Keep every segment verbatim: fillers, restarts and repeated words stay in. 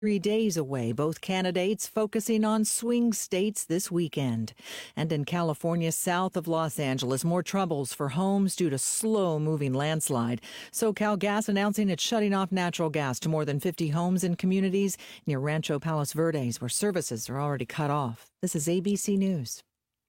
Three days away, both candidates focusing on swing states this weekend. And in California, south of Los Angeles, more troubles for homes due to slow-moving landslide. SoCal Gas announcing it's shutting off natural gas to more than fifty homes and communities near Rancho Palos Verdes, where services are already cut off. This is A B C News.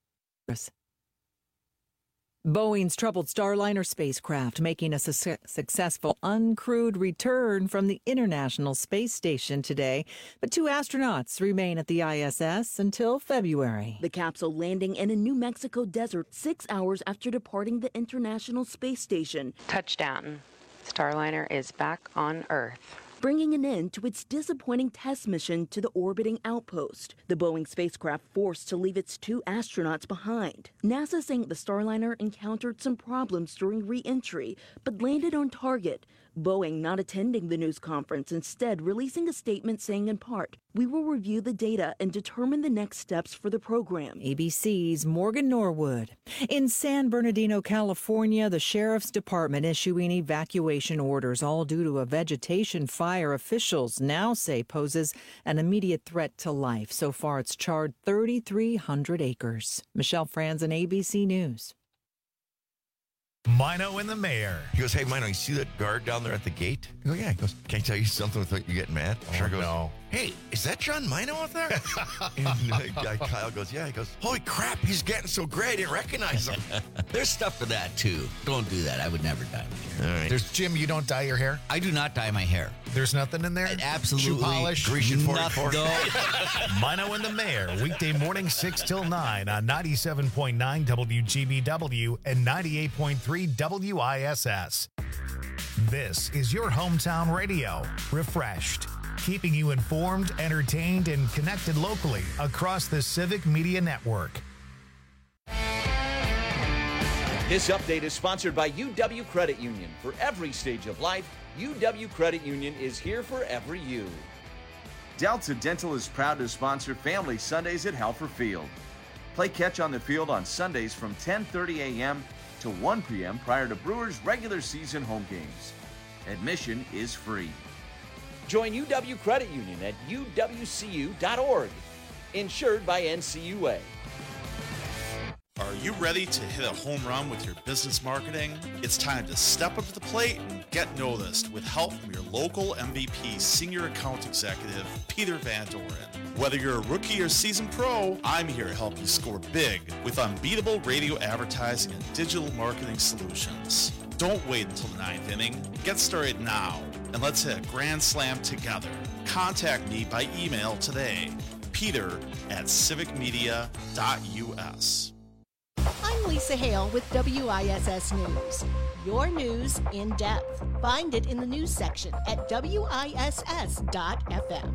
Boeing's troubled Starliner spacecraft making a su- successful uncrewed return from the International Space Station today. But two astronauts remain at the I S S until February. The capsule landing in a New Mexico desert six hours after departing the International Space Station. Touchdown. Starliner is back on Earth, bringing an end to its disappointing test mission to the orbiting outpost. The Boeing spacecraft forced to leave its two astronauts behind. NASA saying the Starliner encountered some problems during re-entry, but landed on target. Boeing not attending the news conference, instead releasing a statement saying in part, "We will review the data and determine the next steps for the program." A B C's Morgan Norwood. In San Bernardino, California, the Sheriff's Department issuing evacuation orders, all due to a vegetation fire officials now say poses an immediate threat to life. So far, it's charred thirty-three hundred acres. Michelle Franzen, A B C News. Mino and the mayor. He goes, "Hey, Mino, you see that guard down there at the gate?" I go, "Yeah." He goes, "Can I tell you something without you getting mad?" Oh, sure goes, no. "Hey, is that John Mino out there?" And uh, Kyle goes, "Yeah." He goes, "Holy crap, he's getting so great, I didn't recognize him." There's stuff for that, too. Don't do that. I would never dye my hair. All right. There's Jim, you don't dye your hair? I do not dye my hair. There's nothing in there? Absolutely. Shoe polish? Grecian forty-four. No. Mino and the mayor, weekday morning six till nine on ninety-seven point nine W G B W and ninety-eight point three W I S S. This is your hometown radio. Refreshed. Keeping you informed, entertained, and connected locally across the Civic Media Network. This update is sponsored by U W Credit Union. For every stage of life, U W Credit Union is here for every you. Delta Dental is proud to sponsor Family Sundays at Halfer Field. Play catch on the field on Sundays from ten thirty a.m. to one p.m. prior to Brewers' regular season home games. Admission is free. Join U W Credit Union at U W C U dot org. Insured by N C U A. Are you ready to hit a home run with your business marketing? It's time to step up to the plate and get noticed with help from your local M V P Senior Account Executive, Peter Van Doren. Whether you're a rookie or seasoned pro, I'm here to help you score big with unbeatable radio advertising and digital marketing solutions. Don't wait until the ninth inning. Get started now, and let's hit a grand slam together. Contact me by email today, peter at civic media dot U S. I'm Lisa Hale with W I S S News. Your news in depth. Find it in the news section at W I S S dot F M.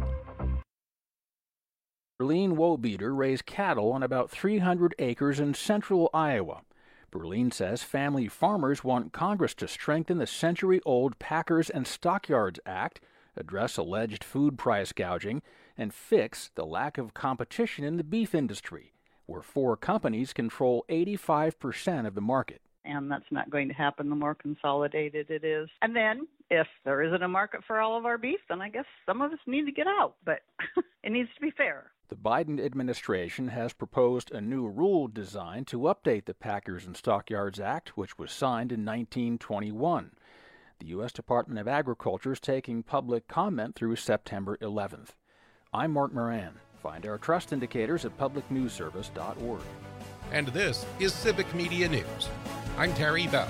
Berlin Wobeater raised cattle on about three hundred acres in central Iowa. Berlin says family farmers want Congress to strengthen the century-old Packers and Stockyards Act, address alleged food price gouging, and fix the lack of competition in the beef industry, where four companies control eighty-five percent of the market. And that's not going to happen the more consolidated it is. And then if there isn't a market for all of our beef, then I guess some of us need to get out. But it needs to be fair. The Biden administration has proposed a new rule designed to update the Packers and Stockyards Act, which was signed in nineteen twenty-one. The U S Department of Agriculture is taking public comment through September eleventh. I'm Mark Moran. Find our trust indicators at public news service dot org. And this is Civic Media News. I'm Terry Bell.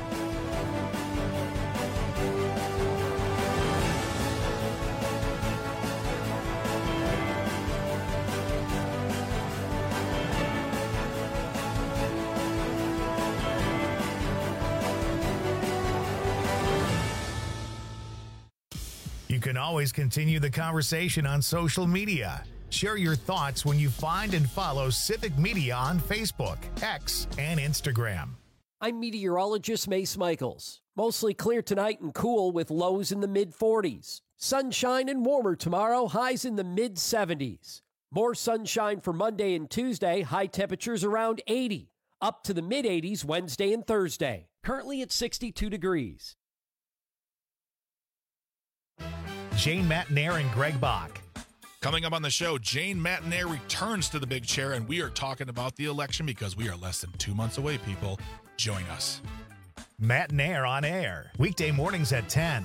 You can always continue the conversation on social media. Share your thoughts when you find and follow Civic Media on Facebook, X, and Instagram. I'm meteorologist Mace Michaels. Mostly clear tonight and cool with lows in the mid forties. Sunshine and warmer tomorrow, highs in the mid seventies. More sunshine for Monday and Tuesday, high temperatures around eighty. Up to the mid eighties Wednesday and Thursday. Currently at sixty-two degrees. Jane Matanair and Greg Bach. Coming up on the show, Jane Matanair returns to the big chair, and we are talking about the election because we are less than two months away, people. Join us. Matanair on air, weekday mornings at ten.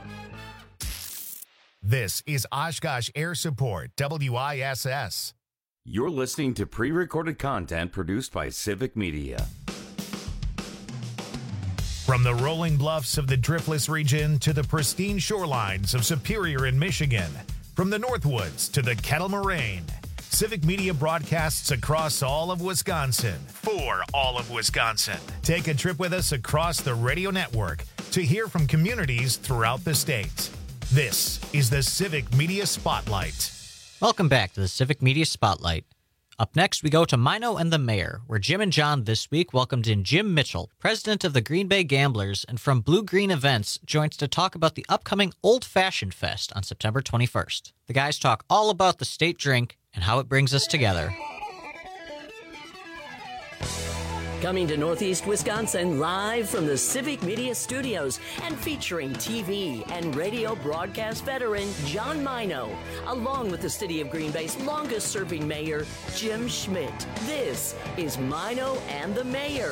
This is Oshkosh Air Support, W I S S. You're listening to pre-recorded content produced by Civic Media. From the rolling bluffs of the Driftless region to the pristine shorelines of Superior in Michigan, from the Northwoods to the Kettle Moraine, Civic Media broadcasts across all of Wisconsin for all of Wisconsin. Take a trip with us across the radio network to hear from communities throughout the state. This is the Civic Media Spotlight. Welcome back to the Civic Media Spotlight. Up next, we go to Mino and the Mayor, where Jim and John this week welcomed in Jim Mitchell, president of the Green Bay Gamblers, and from Blue Green Events, joins to talk about the upcoming Old Fashioned Fest on September twenty-first. The guys talk all about the state drink and how it brings us together. Coming to Northeast Wisconsin live from the Civic Media Studios and featuring T V and radio broadcast veteran John Mino, along with the City of Green Bay's longest-serving mayor, Jim Schmidt. This is Mino and the Mayor.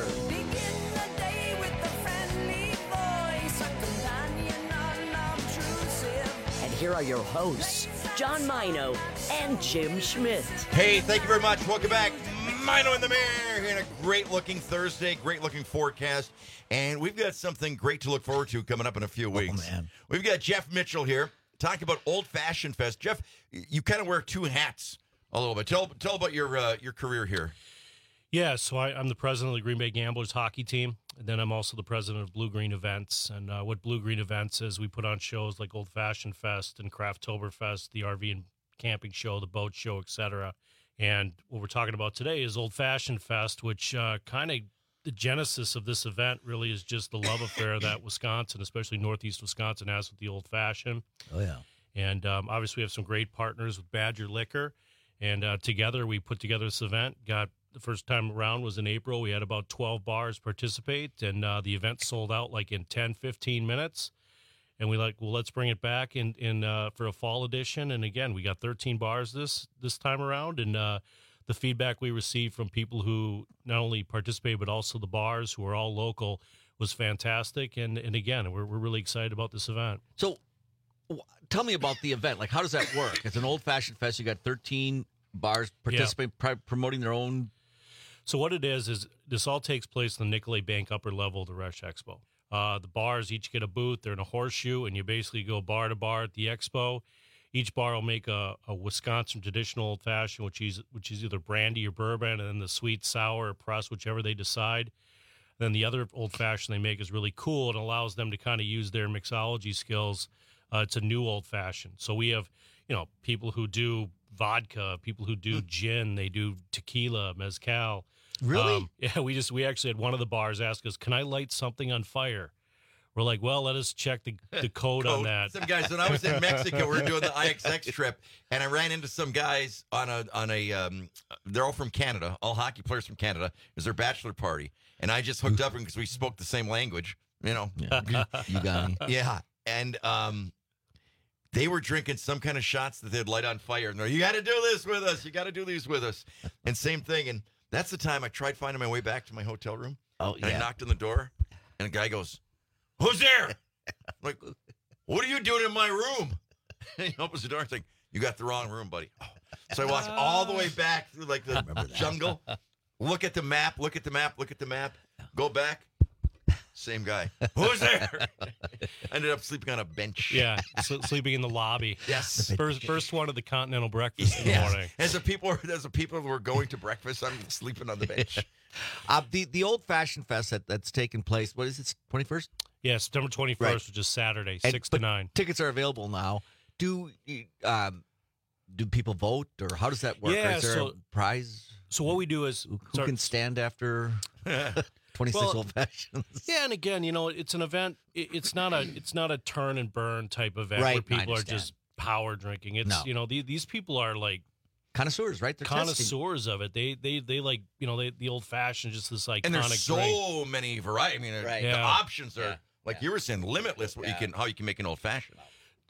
And here are your hosts, John Mino and Jim Schmidt. Hey, thank you very much. Welcome back. Mino and the Mayor here in a great-looking Thursday, great-looking forecast. And we've got something great to look forward to coming up in a few weeks. Oh, man. We've got Jeff Mitchell here talking about Old Fashioned Fest. Jeff, you kind of wear two hats a little bit. Tell, tell about your uh, your career here. Yeah, so I, I'm the president of the Green Bay Gamblers hockey team, and then I'm also the president of Blue Green Events. And uh, what Blue Green Events is, we put on shows like Old Fashioned Fest and Crafttoberfest, the R V and camping show, the boat show, et cetera. And what we're talking about today is Old Fashioned Fest, which uh, kind of the genesis of this event really is just the love affair that Wisconsin, especially Northeast Wisconsin, has with the Old Fashioned. Oh, yeah. And um, obviously we have some great partners with Badger Liquor. And uh, together we put together this event. Got the first time around was in April. We had about twelve bars participate, and uh, the event sold out like in ten, fifteen minutes. And we like, well, let's bring it back in, in uh, for a fall edition. And again, we got thirteen bars this this time around. And uh, the feedback we received from people who not only participated, but also the bars who are all local was fantastic. And and again, we're we're really excited about this event. So w- tell me about the event. Like, how does that work? It's an old-fashioned fest. You got thirteen bars participating, yeah. pr- promoting their own. So what it is, is this all takes place in the Nicolay Bank upper level of the Resch Expo. Uh, the bars each get a booth. They're in a horseshoe, and you basically go bar to bar at the expo. Each bar will make a, a Wisconsin traditional old-fashioned, which is which is either brandy or bourbon, and then the sweet, sour, or press, whichever they decide. Then the other old-fashioned they make is really cool. It allows them to kind of use their mixology skills. Uh, it's a new old-fashioned. So we have, you know, people who do vodka, people who do gin, they do tequila, mezcal. Really? Um, yeah, we just we actually had one of the bars ask us, "Can I light something on fire?" We're like, "Well, let us check the, the code, code on that." Some guys, when I was in Mexico, we were doing the I X X trip, and I ran into some guys on a on a. Um, they're all from Canada, all hockey players from Canada. It was their bachelor party, and I just hooked up because we spoke the same language. You know, yeah. You got me. Yeah, and um, they were drinking some kind of shots that they'd light on fire, and they're, "You got to do this with us. You got to do these with us." And same thing, and. That's the time I tried finding my way back to my hotel room. Oh, and yeah. I knocked on the door, and a guy goes, "Who's there?" I'm like, "What are you doing in my room?" And he opens the door and saying, "You got the wrong room, buddy." Oh. So I walked all the way back through like the jungle, look at the map, look at the map, look at the map, go back. Same guy. Who's there? Ended up sleeping on a bench. Yeah, so sleeping in the lobby. Yes. First, first one of the continental breakfast in the Yes. morning. As the people, as the people who were going to breakfast, I'm sleeping on the bench. Uh, the the Old Fashioned Fest that, that's taking place, what is it, twenty-first? Yeah, September twenty-first, Right. which is Saturday, And- six but to nine. Tickets are available now. Do um, do people vote, or how does that work? Yeah, is there so- a prize? So what we do is Who, who start- can stand after twenty-six Well, Old Fashions? Yeah, and again, you know, it's an event. it- It's not a it's not a turn and burn type event Right, where I people are understand. just power drinking. It's No. you know the, these people are like Connoisseurs, right? They're connoisseurs of it. They they they like you know they, the old fashioned, just this iconic And there's so drink. many variety. I mean, Right. the Yeah. options are Yeah. like you were saying, limitless. What you Yeah. can, how you can make an old fashioned.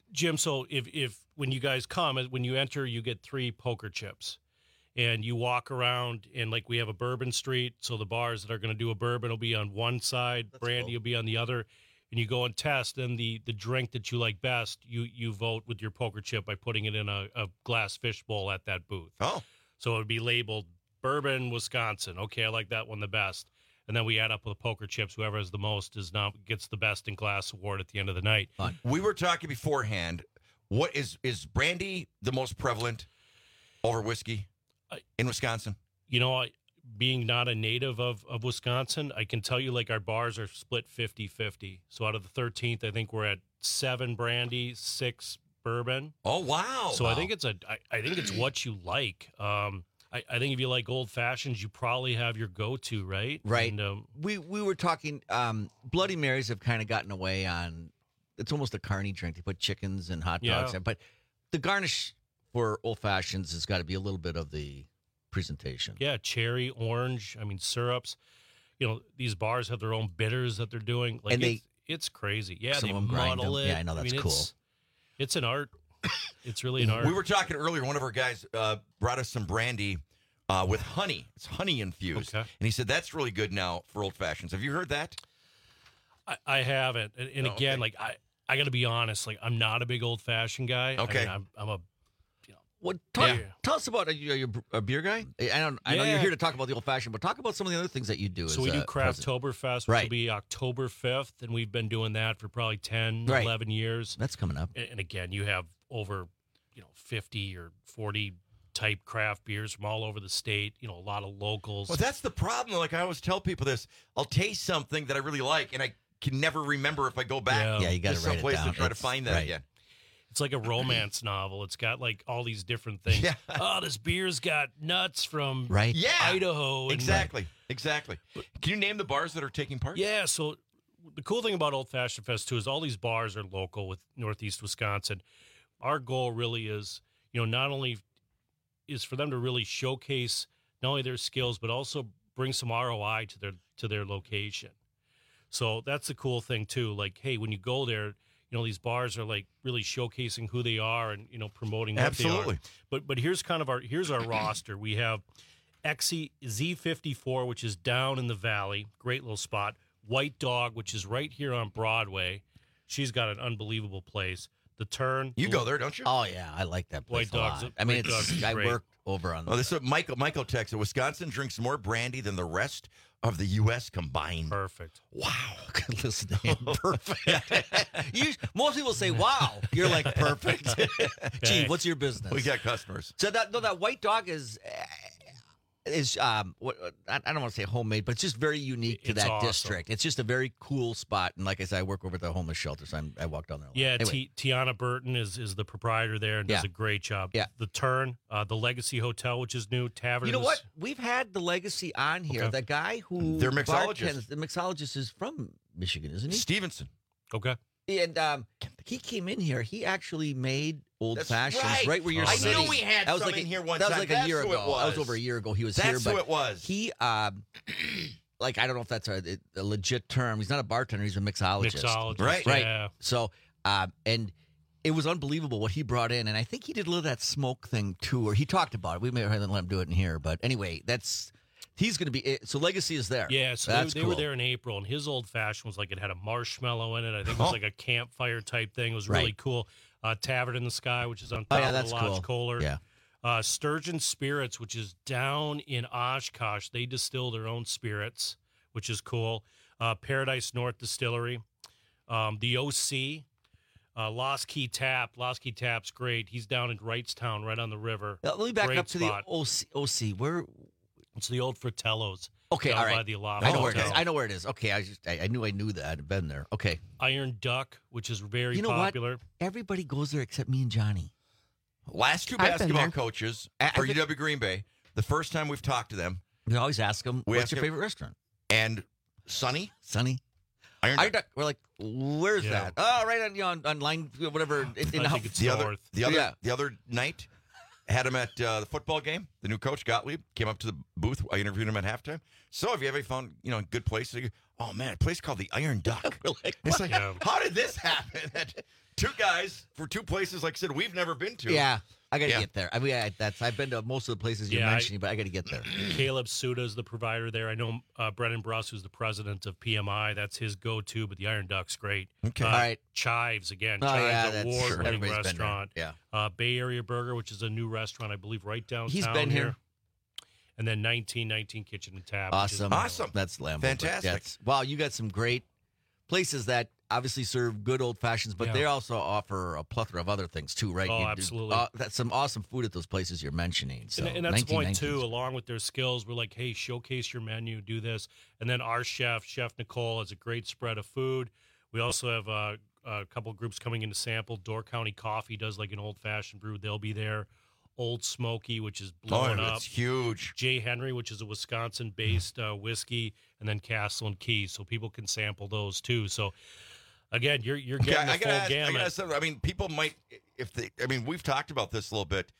Jim, so if, if when you guys come, when you enter, you get three poker chips. And you walk around, and like we have a bourbon street, so the bars that are going to do a bourbon will be on one side, That's brandy cool. will be on the other, and you go and test. And the, the drink that you like best, you you vote with your poker chip by putting it in a, a glass fish bowl at that booth. Oh, so it would be labeled bourbon, Wisconsin. Okay, I like that one the best. And then we add up with the poker chips. Whoever has the most is now gets the best in glass award at the end of the night. We were talking beforehand. What is is brandy the most prevalent over whiskey? In Wisconsin? You know, I, being not a native of, of Wisconsin, I can tell you, like, our bars are split fifty-fifty. So out of the thirteenth, I think we're at seven brandy, six bourbon. Oh, wow. So wow. I think it's a, I, I think it's what you like. Um, I, I think if you like old fashions, you probably have your go-to, right? Right. And, um, we, we were talking, um, Bloody Marys have kind of gotten away on, it's almost a carny drink. They put chickens and hot dogs Yeah. in. But the garnish for old fashions has got to be a little bit of the presentation. Yeah, cherry, orange. I mean, syrups. You know, these bars have their own bitters that they're doing. Like And they- it's, it's crazy. Yeah, Some they of them grind muddle them. it. Yeah, I know, that's mean, cool. It's, it's an art. It's really an art. We were talking earlier. One of our guys uh, brought us some brandy uh, with honey. It's honey infused, Okay. and he said that's really good now for old fashions. Have you heard that? I, I haven't. And, and Oh, again, okay. like I, I got to be honest. Like I'm not a big old fashioned guy. I Okay. mean, I'm, I'm a. What? Talk, Yeah. Tell us about, are you, are you a beer guy? I don't. I know Yeah. you're here to talk about the old fashioned, but talk about some of the other things that you do. So as we do a president. Crafttoberfest, which Right. will be October fifth, and we've been doing that for probably ten, Right. eleven years. That's coming up. And, and again, you have over, you know, fifty or forty type craft beers from all over the state. You know, a lot of locals. Well, that's the problem. Like I always tell people this: I'll taste something that I really like, and I can never remember if I go back. Yeah. Yeah, you gotta to write it someplace down. to try to It's- find that right. again. It's like a romance novel. It's got like all these different things. Yeah. Oh, this beer's got nuts from Right. Yeah, Idaho. And exactly, exactly. Can you name the bars that are taking part? Yeah, so the cool thing about Old Fashioned Fest, too, is all these bars are local with Northeast Wisconsin. Our goal really is, you know, not only is for them to really showcase not only their skills, but also bring some R O I to their to their location. So that's the cool thing, too. Like, hey, when you go there, you know, these bars are like really showcasing who they are and, you know, promoting what they Absolutely. are. But but here's kind of our here's our roster. We have X E Z fifty-four, which is down in the valley. Great little spot. White Dog, which is right here on Broadway. She's got an unbelievable place. The Turn. You go there, don't you? Oh yeah, I like that place White a Dog's lot. a- I mean, White it's, Dog's I great. worked over on. Oh, this is Michael. Michael texted. Wisconsin drinks more brandy than the rest of the U S combined. Perfect. Wow. Listen to him. Perfect. you, most people say, "Wow," you're like perfect. Gee, what's your business? We got customers. So that no, that White Dog is uh, is um what I I don't want to say homemade, but it's just very unique to It's that awesome. district. It's just a very cool spot, and like I said, I work over at the homeless shelter, so I'm, I walk down there. A lot. Yeah, Anyway, T- Tiana Burton is is the proprietor there and does Yeah. a great job. Yeah. The Turn, uh, the Legacy Hotel, which is new, Tavern. you know in the what? S- We've had the Legacy on here. Okay. The guy who They're mixologists. bartends- The mixologist is from Michigan, isn't he? Stevenson. Okay. And um, he came in here. He actually made old That's fashions right. right, where you're I sitting. knew we had that was some like in a, here one That was time. like That's a year who ago. it That was was. over a year ago. He was That's here, but who it was. he um, like I don't know if that's a, a legit term. He's not a bartender. He's a mixologist. Mixologist. Right. Right. Yeah. So um, and it was unbelievable what he brought in, and I think he did a little of that smoke thing too, or he talked about it. We may have let him do it in here, but anyway, that's he's going to be. So Legacy is there. Yeah, so that's they, they cool. were there in April, and his old fashioned was like it had a marshmallow in it. I think it was Oh. like a campfire type thing. It was really Right. cool. Uh, Tavern in the Sky, which is on Oh, top yeah, of that's the Lodge cool. Kohler. Yeah. Uh, Sturgeon Spirits, which is down in Oshkosh. They distill their own spirits, which is cool. Uh, Paradise North Distillery. Um, the O C. Uh, Lost Key Tap. Lost Key Tap's great. He's down in Wrightstown, right on the river. Now, let me back Great up to spot. the O C. O C. Where? It's the old Fratello's. Okay, down all by right. the Aloft I know where it is. Hotel. I know where it is. Okay, I just I, I knew I knew that. I'd been there. Okay. Iron Duck, which is very You know popular. what? Everybody goes there except me and Johnny. Last two I've been basketball there. coaches I- I for think- U W Green Bay. The first time we've talked to them, We always ask them, We "What's ask your him- favorite restaurant?" and Sonny, Sonny. Iron Iron Duck. Duck. We're like, "Where's Yeah. that?" Oh, right on you know, on, on line whatever. In, in I how- think it's the other, north. the other, Yeah. the other night, had him at uh, the football game. The new coach Gottlieb came up to the booth. I interviewed him at halftime. So, have you ever found you know a good place? To, oh man, a place called the Iron Duck. like, it's like, Yeah. how did this happen? Two guys for two places, like I said, we've never been to. Yeah, I got to Yeah. get there. I mean, I, that's I've been to most of the places you're Yeah, I- mentioning, but I got to get there. Caleb Suda is the provider there. I know uh, Brennan Bruss, who's the president of P M I. That's his go-to, but the Iron Duck's great. Okay. Uh, All right. Chives, again. Oh, Chives, yeah, that's- award-winning everybody's been there. restaurant. Yeah. Uh, Bay Area Burger, which is a new restaurant, I believe, right downtown He's been here. And then nineteen nineteen Kitchen and Tap. which is- Awesome. Awesome. That's Lambeau. Fantastic. That's, wow, you got some great places that obviously serve good old fashions, but Yeah. they also offer a plethora of other things too, right? Oh, You do- absolutely. Uh, that's some awesome food at those places you're mentioning. So and, and that's the point, too. nineteen nineteen. Along with their skills, we're like, hey, showcase your menu, do this. And then our chef, Chef Nicole, has a great spread of food. We also have uh, a couple groups coming in to sample. Door County Coffee does like an old-fashioned brew. They'll be there. Old Smoky, which is blowing Oh, up. it's huge. J. Henry, which is a Wisconsin-based uh, whiskey, and then Castle and Key, so people can sample those too. So, again, you're you're Okay, getting I the gotta full ask, I gamut. gotta ask something. I mean, people might, if they, I mean, we've talked about this a little bit.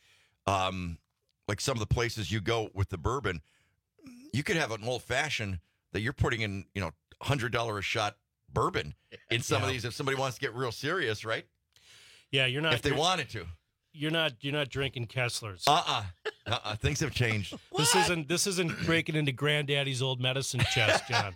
Um, like some of the places you go with the bourbon, you could have an old fashioned that you're putting in, you know, hundred dollar a shot bourbon in some of Yeah. these. If somebody wants to get real serious, right? yeah, you're not. if they you're- wanted to. you're not. You're not drinking Kessler's. Uh uh-uh. uh. Things have changed. This isn't. This isn't breaking into Granddaddy's old medicine chest, John.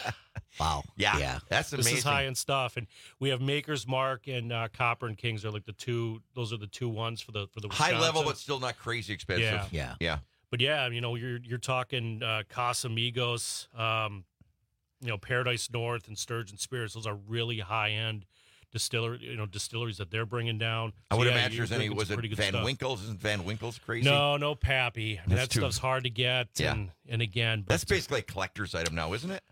Wow. Yeah. Yeah. That's amazing. This is high end stuff, and we have Maker's Mark and uh, Copper and Kings are like the two. Those are the two ones for the for the High level, Wisconsin. but still not crazy expensive. Yeah. Yeah. Yeah. But yeah, you know, you're you're talking uh, Casamigos, um, you know, Paradise North and Sturgeon Spirits. Those are really high end distillery, you know, distilleries that they're bringing down. I So, would yeah, imagine you're there's any. drinking Was some it pretty good Van stuff. Winkle's? Isn't Van Winkle's crazy? No, no Pappy. I mean, That's that too- stuff's hard to get. Yeah. And, and again, but That's basically a collector's item now, isn't it?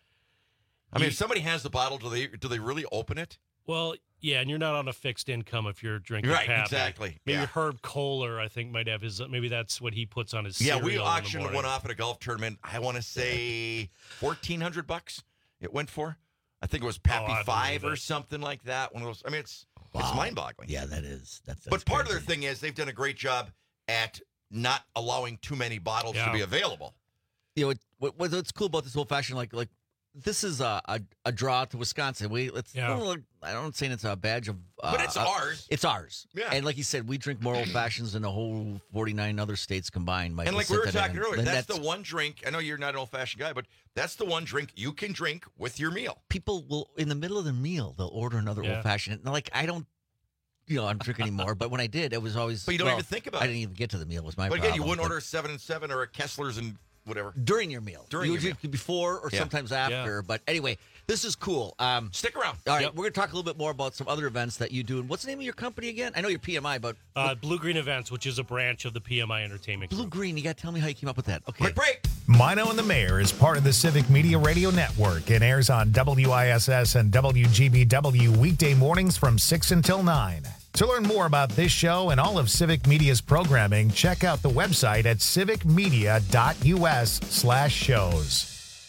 I mean, Ye- if somebody has the bottle, do they do they really open it? well, yeah, and you're not on a fixed income if you're drinking Right, Pappy. exactly, Maybe yeah. Herb Kohler, I think, might have his. Maybe that's what he puts on his. Yeah, cereal we in the auctioned morning. one off at a golf tournament. I want to say fourteen hundred bucks. It went for. I think it was Pappy Oh, I Five believe or it. something like that. One of those. I mean, it's Wow. it's mind boggling. Yeah, that is. That's. that's but part of crazy. their thing is they've done a great job at not allowing too many bottles Yeah. to be available. You know what, what, what's cool about this old fashioned, like like this is a, a a draw to Wisconsin. We let's. Yeah. I don't, I don't saying it's a badge of. Uh, But it's uh, ours. It's ours. Yeah. And like you said, we drink more old fashions than the whole forty-nine other states combined. Michael And like we were sent that talking in. earlier, And that's, the one drink. I know you're not an old fashioned guy, but that's the one drink you can drink with your meal. People will in the middle of the meal they'll order another Yeah. old fashioned. And like I don't. You know, I don't drink anymore, but when I did, it was always. But you don't well, even think about I it. didn't even get to the meal. Was my But again, problem. you wouldn't but order a seven and seven or a Kessler's and whatever. during your meal. During your Usually before or Yeah. sometimes after. But anyway, this is cool. Um, Stick around. All right, Yep. we're going to talk a little bit more about some other events that you do. And what's the name of your company again? I know you're P M I, but Uh, Blue Green Events, which is a branch of the P M I Entertainment Blue Group. Green. You got to tell me how you came up with that. Okay. Quick break. Mino and the Mayor is part of the Civic Media Radio Network and airs on W I S S and W G B W weekday mornings from six until nine. To learn more about this show and all of Civic Media's programming, check out the website at civicmedia.us slash shows.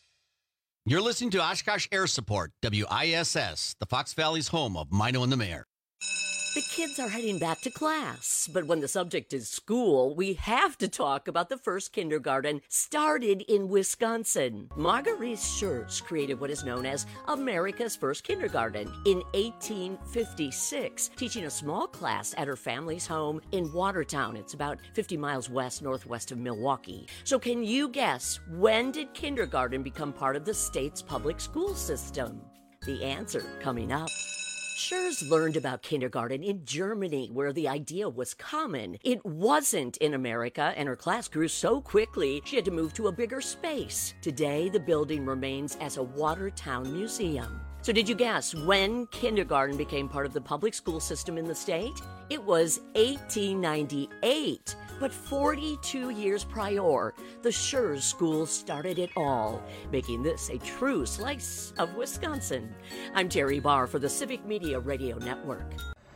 You're listening to Oshkosh Air Support, W I S S, the Fox Valley's home of Mino and the Mayor. The kids are heading back to class, but when the subject is school, we have to talk about the first kindergarten started in Wisconsin. Marguerite Schurz created what is known as America's first kindergarten in eighteen fifty-six, teaching a small class at her family's home in Watertown. It's about fifty miles west northwest of Milwaukee. So can you guess, when did kindergarten become part of the state's public school system? The answer coming up. Schurz learned about kindergarten in Germany, where the idea was common. It wasn't in America, and her class grew so quickly she had to move to a bigger space. Today, the building remains as a Watertown museum. So did you guess when kindergarten became part of the public school system in the state? It was eighteen ninety-eight. But forty-two years prior, the Schurz School started it all, making this a true slice of Wisconsin. I'm Terry Barr for the Civic Media Radio Network.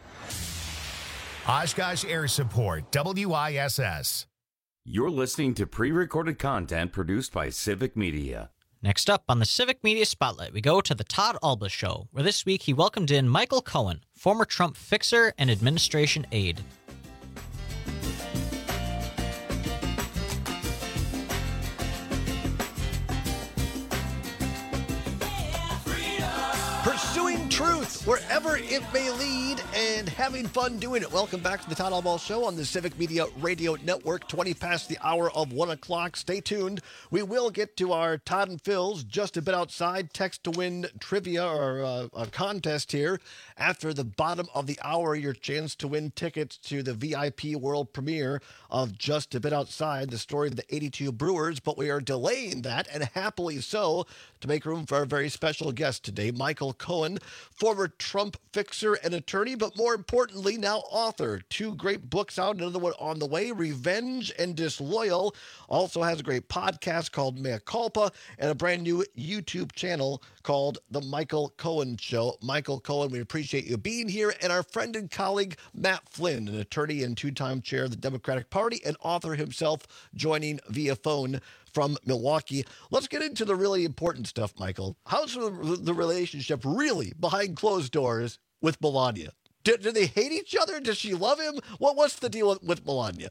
Oshkosh Air Support, W I S S. You're listening to pre-recorded content produced by Civic Media. Next up on the Civic Media Spotlight, we go to the Todd Alba Show, where this week he welcomed in Michael Cohen, former Trump fixer and administration aide. pursuing truth wherever it may lead and having fun doing it. Welcome back to the Todd Albaugh Show on the Civic Media Radio Network, twenty past the hour of one o'clock. Stay tuned. We will get to our Todd and Phil's just a bit outside text to win trivia or uh, a contest here. After the bottom of the hour, your chance to win tickets to the V I P world premiere of Just a Bit Outside, the story of the eighty-two Brewers, but we are delaying that, and happily so, to make room for our very special guest today, Michael Cohen, former Trump fixer and attorney, but more importantly, now author. Two great books out, another one on the way, Revenge and Disloyal. Also has a great podcast called Mea Culpa and a brand new YouTube channel called The Michael Cohen Show. Michael Cohen, we appreciate you being here, and our friend and colleague, Matt Flynn, an attorney and two-time chair of the Democratic Party and author himself, joining via phone from Milwaukee. Let's get into the really important stuff, Michael. How's the, the relationship really behind closed doors with Melania? Do, do they hate each other? Does she love him? What What's the deal with, with Melania?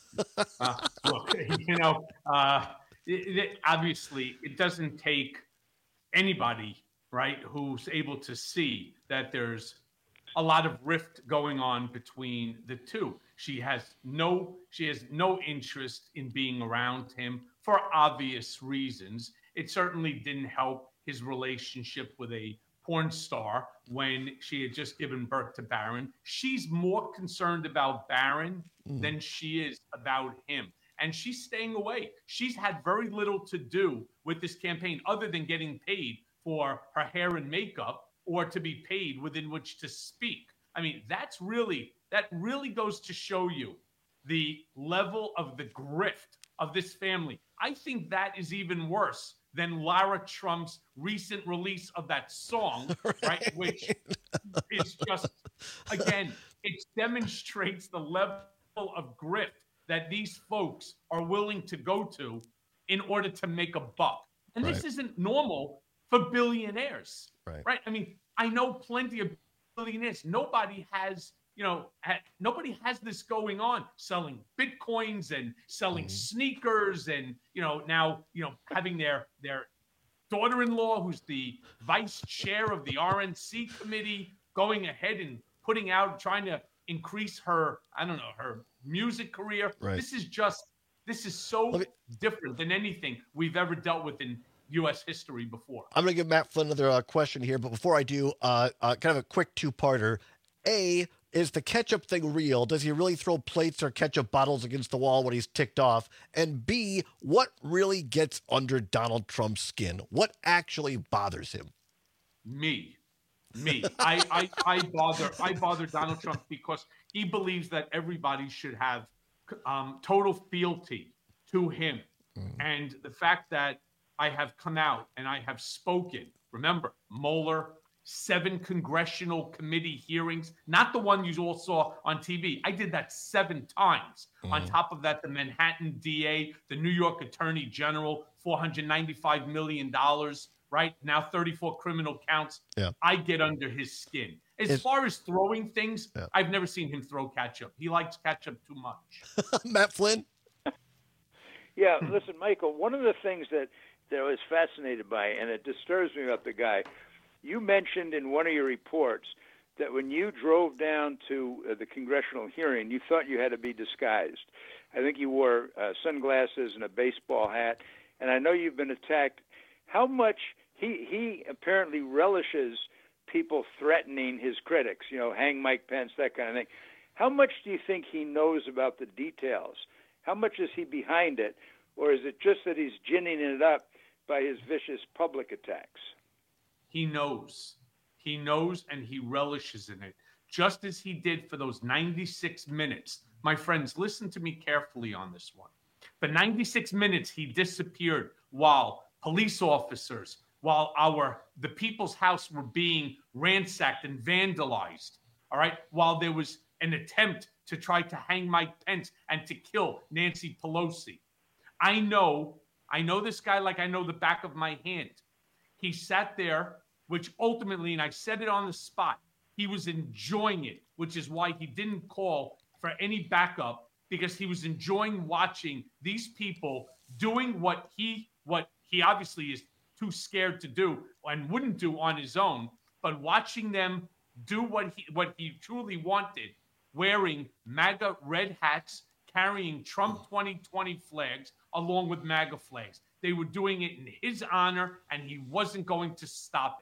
uh, look, you know, uh, it, it, obviously, it doesn't take anybody, right, who's able to see that there's a lot of rift going on between the two. She has no, she has no interest in being around him for obvious reasons. It certainly didn't help his relationship with a porn star when she had just given birth to Barron. She's more concerned about Barron mm. than she is about him. And she's staying away. She's had very little to do with this campaign other than getting paid for her hair and makeup or to be paid within which to speak. I mean, that's really, that really goes to show you the level of the grift of this family. I think that is even worse than Lara Trump's recent release of that song, right? right? Which is just, again, it demonstrates the level of grift that these folks are willing to go to in order to make a buck. And right. this isn't normal for billionaires, right. right? I mean, I know plenty of billionaires. Nobody has, you know, ha- nobody has this going on, selling Bitcoins and selling mm. sneakers and, you know, now, you know, having their, their daughter-in-law, who's the vice chair of the R N C committee, going ahead and putting out, trying to increase her, I don't know, her music career. Right. This is just, this is so me, different than anything we've ever dealt with in U S history before. I'm going to give Matt Flynn another uh, question here, but before I do, uh, uh, kind of a quick two-parter. A, is the ketchup thing real? Does he really throw plates or ketchup bottles against the wall when he's ticked off? And B, what really gets under Donald Trump's skin? What actually bothers him? Me. Me. I, I, I bother I bother Donald Trump because he believes that everybody should have um, total fealty to him. Mm. And the fact that I have come out and I have spoken, remember, Mueller, seven congressional committee hearings, not the one you all saw on T V. I did that seven times. Mm. On top of that, the Manhattan D A, the New York Attorney General, four hundred ninety-five million dollars, right? Now thirty-four criminal counts. Yeah. I get under his skin. As it's, far as throwing things, yeah. I've never seen him throw ketchup. He likes ketchup too much. Matt Flynn? Yeah, listen, Michael, one of the things that, that I was fascinated by, and it disturbs me about the guy, you mentioned in one of your reports that when you drove down to uh, the congressional hearing, you thought you had to be disguised. I think you wore uh, sunglasses and a baseball hat, and I know you've been attacked. How much he he apparently relishes people threatening his critics, you know, hang Mike Pence, that kind of thing. How much do you think he knows about the details? How much is he behind it? Or is it just that he's ginning it up by his vicious public attacks? He knows. He knows and he relishes in it, just as he did for those ninety-six minutes. My friends, listen to me carefully on this one. For ninety-six minutes, he disappeared while police officers, while our the people's house were being ransacked and vandalized, all right, while there was an attempt to try to hang Mike Pence and to kill Nancy Pelosi. I know, I know this guy like I know the back of my hand. He sat there, which ultimately, and I said it on the spot, he was enjoying it, which is why he didn't call for any backup, because he was enjoying watching these people doing what he, what he obviously is too scared to do and wouldn't do on his own, But watching them do what he what he truly wanted, wearing MAGA red hats, carrying Trump twenty twenty flags along with MAGA flags. They were doing it in his honor, and he wasn't going to stop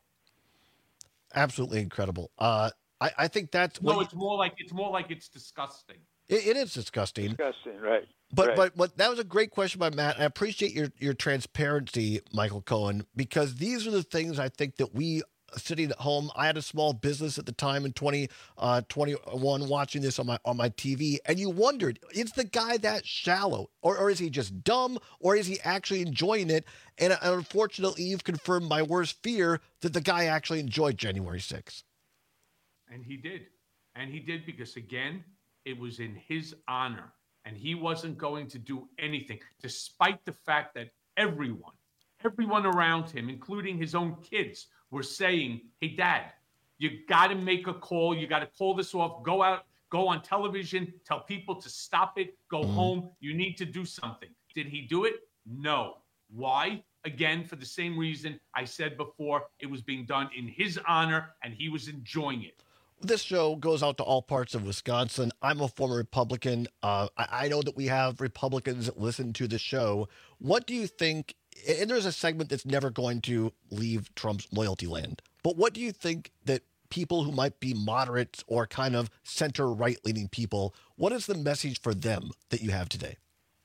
it. Absolutely incredible. Uh, I, I think that's no. what It's more like it's more like it's disgusting. it, it is disgusting. Disgusting, right? But right. but but that was a great question by Matt. I appreciate your your transparency, Michael Cohen, because these are the things I think that we sitting at home. I had a small business at the time in twenty twenty-one watching this on my on my T V, and you wondered, is the guy that shallow, or, or is he just dumb, or is he actually enjoying it? And uh, unfortunately, you've confirmed my worst fear that the guy actually enjoyed January sixth. And he did. And he did because, again, it was in his honor. And he wasn't going to do anything, despite the fact that everyone, everyone around him, including his own kids, were saying, hey, Dad, you got to make a call. You got to call this off. Go out, go on television, tell people to stop it, go Mm-hmm. home. You need to do something. Did he do it? No. Why? Again, for the same reason I said before, it was being done in his honor and he was enjoying it. This show goes out to all parts of Wisconsin. I'm a former Republican. Uh, I, I know that we have Republicans that listen to the show. What do you think? And there's a segment that's never going to leave Trump's loyalty land. But what do you think that people who might be moderates or kind of center right leaning people, what is the message for them that you have today?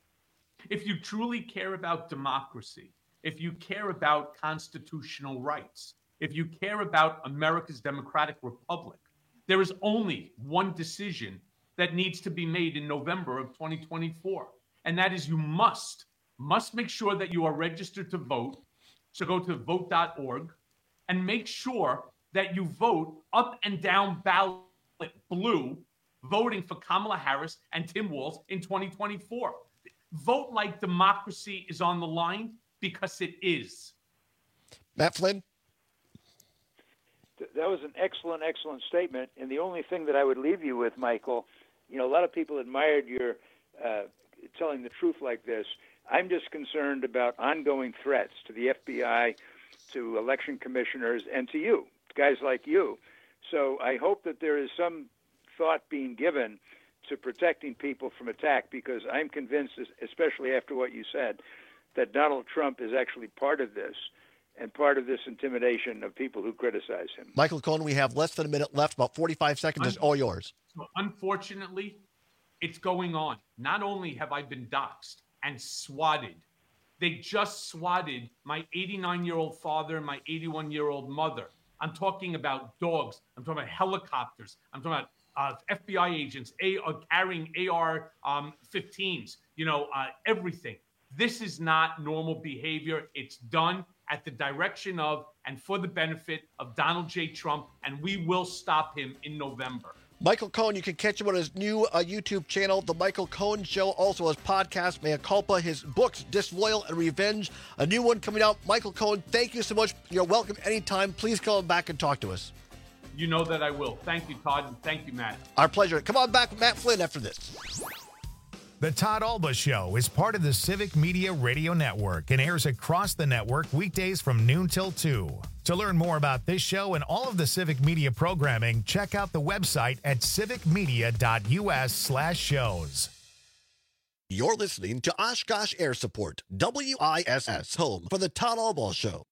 If you truly care about democracy, if you care about constitutional rights, if you care about America's democratic republic, there is only one decision that needs to be made in November of twenty twenty-four. And that is you must, must make sure that you are registered to vote. So go to vote dot org and make sure that you vote up and down ballot blue, voting for Kamala Harris and Tim Walz in twenty twenty-four. Vote like democracy is on the line, because it is. Matt Flynn? That was an excellent, excellent statement. And the only thing that I would leave you with, Michael, you know, a lot of people admired your uh, telling the truth like this. I'm just concerned about ongoing threats to the F B I, to election commissioners, and to you, guys like you. So I hope that there is some thought being given to protecting people from attack, because I'm convinced, especially after what you said, that Donald Trump is actually part of this, and part of this intimidation of people who criticize him. Michael Cohen, we have less than a minute left, about forty-five seconds. It's all yours. So unfortunately, it's going on. Not only have I been doxxed and swatted, they just swatted my eighty-nine-year-old father and my eighty-one-year-old mother. I'm talking about dogs. I'm talking about helicopters. I'm talking about uh, F B I agents a, uh, carrying A R fifteens, you know, uh, everything. This is not normal behavior. It's done at the direction of and for the benefit of Donald J. Trump, and we will stop him in November. Michael Cohen, you can catch him on his new uh, YouTube channel, The Michael Cohen Show, also his podcast, Mea Culpa, his books, Disloyal and Revenge, a new one coming out. Michael Cohen, thank you so much. You're welcome anytime. Please come back and talk to us. You know that I will. Thank you, Todd, and thank you, Matt. Our pleasure. Come on back with Matt Flynn after this. The Todd Alba Show is part of the Civic Media Radio Network and airs across the network weekdays from noon till two. To learn more about this show and all of the Civic Media programming, check out the website at civicmedia.us slash shows. You're listening to Oshkosh Air Support, W I S S, home for the Todd Alba Show.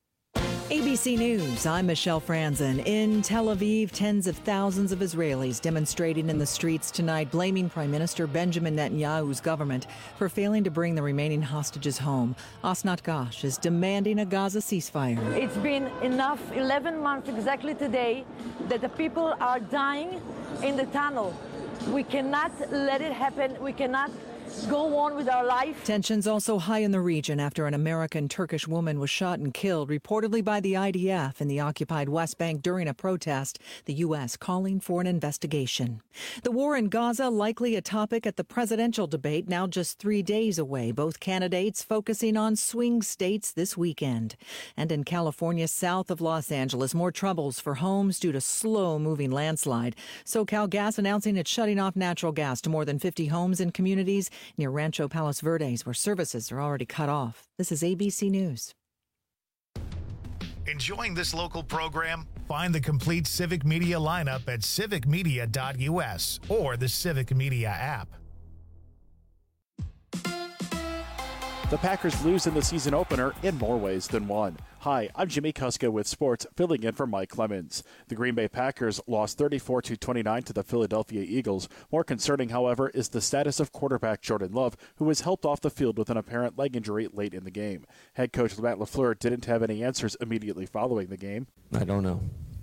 A B C News, I'm Michelle Franzen. In Tel Aviv, tens of thousands of Israelis demonstrating in the streets tonight, blaming Prime Minister Benjamin Netanyahu's government for failing to bring the remaining hostages home. Asnat Gash is demanding a Gaza ceasefire. It's been enough, eleven months exactly today, that the people are dying in the tunnel. We cannot let it happen. We cannot go on with our life. Tensions also high in the region after an American-Turkish woman was shot and killed, reportedly by the I D F in the occupied West Bank during a protest, the U S calling for an investigation. The war in Gaza likely a topic at the presidential debate now just three days away, both candidates focusing on swing states this weekend. And in California, south of Los Angeles, more troubles for homes due to slow-moving landslide. SoCal Gas announcing it's shutting off natural gas to more than fifty homes and communities near Rancho Palos Verdes, where services are already cut off. This is A B C News. Enjoying this local program? Find the complete Civic Media lineup at civic media dot U S or the Civic Media app. The Packers lose in the season opener in more ways than one. Hi, I'm Jimmy Kuska with sports, filling in for Mike Clemens. The Green Bay Packers lost thirty-four to twenty-nine to the Philadelphia Eagles. More concerning, however, is the status of quarterback Jordan Love, who was helped off the field with an apparent leg injury late in the game. Head coach Matt LaFleur didn't have any answers immediately following the game. I don't know.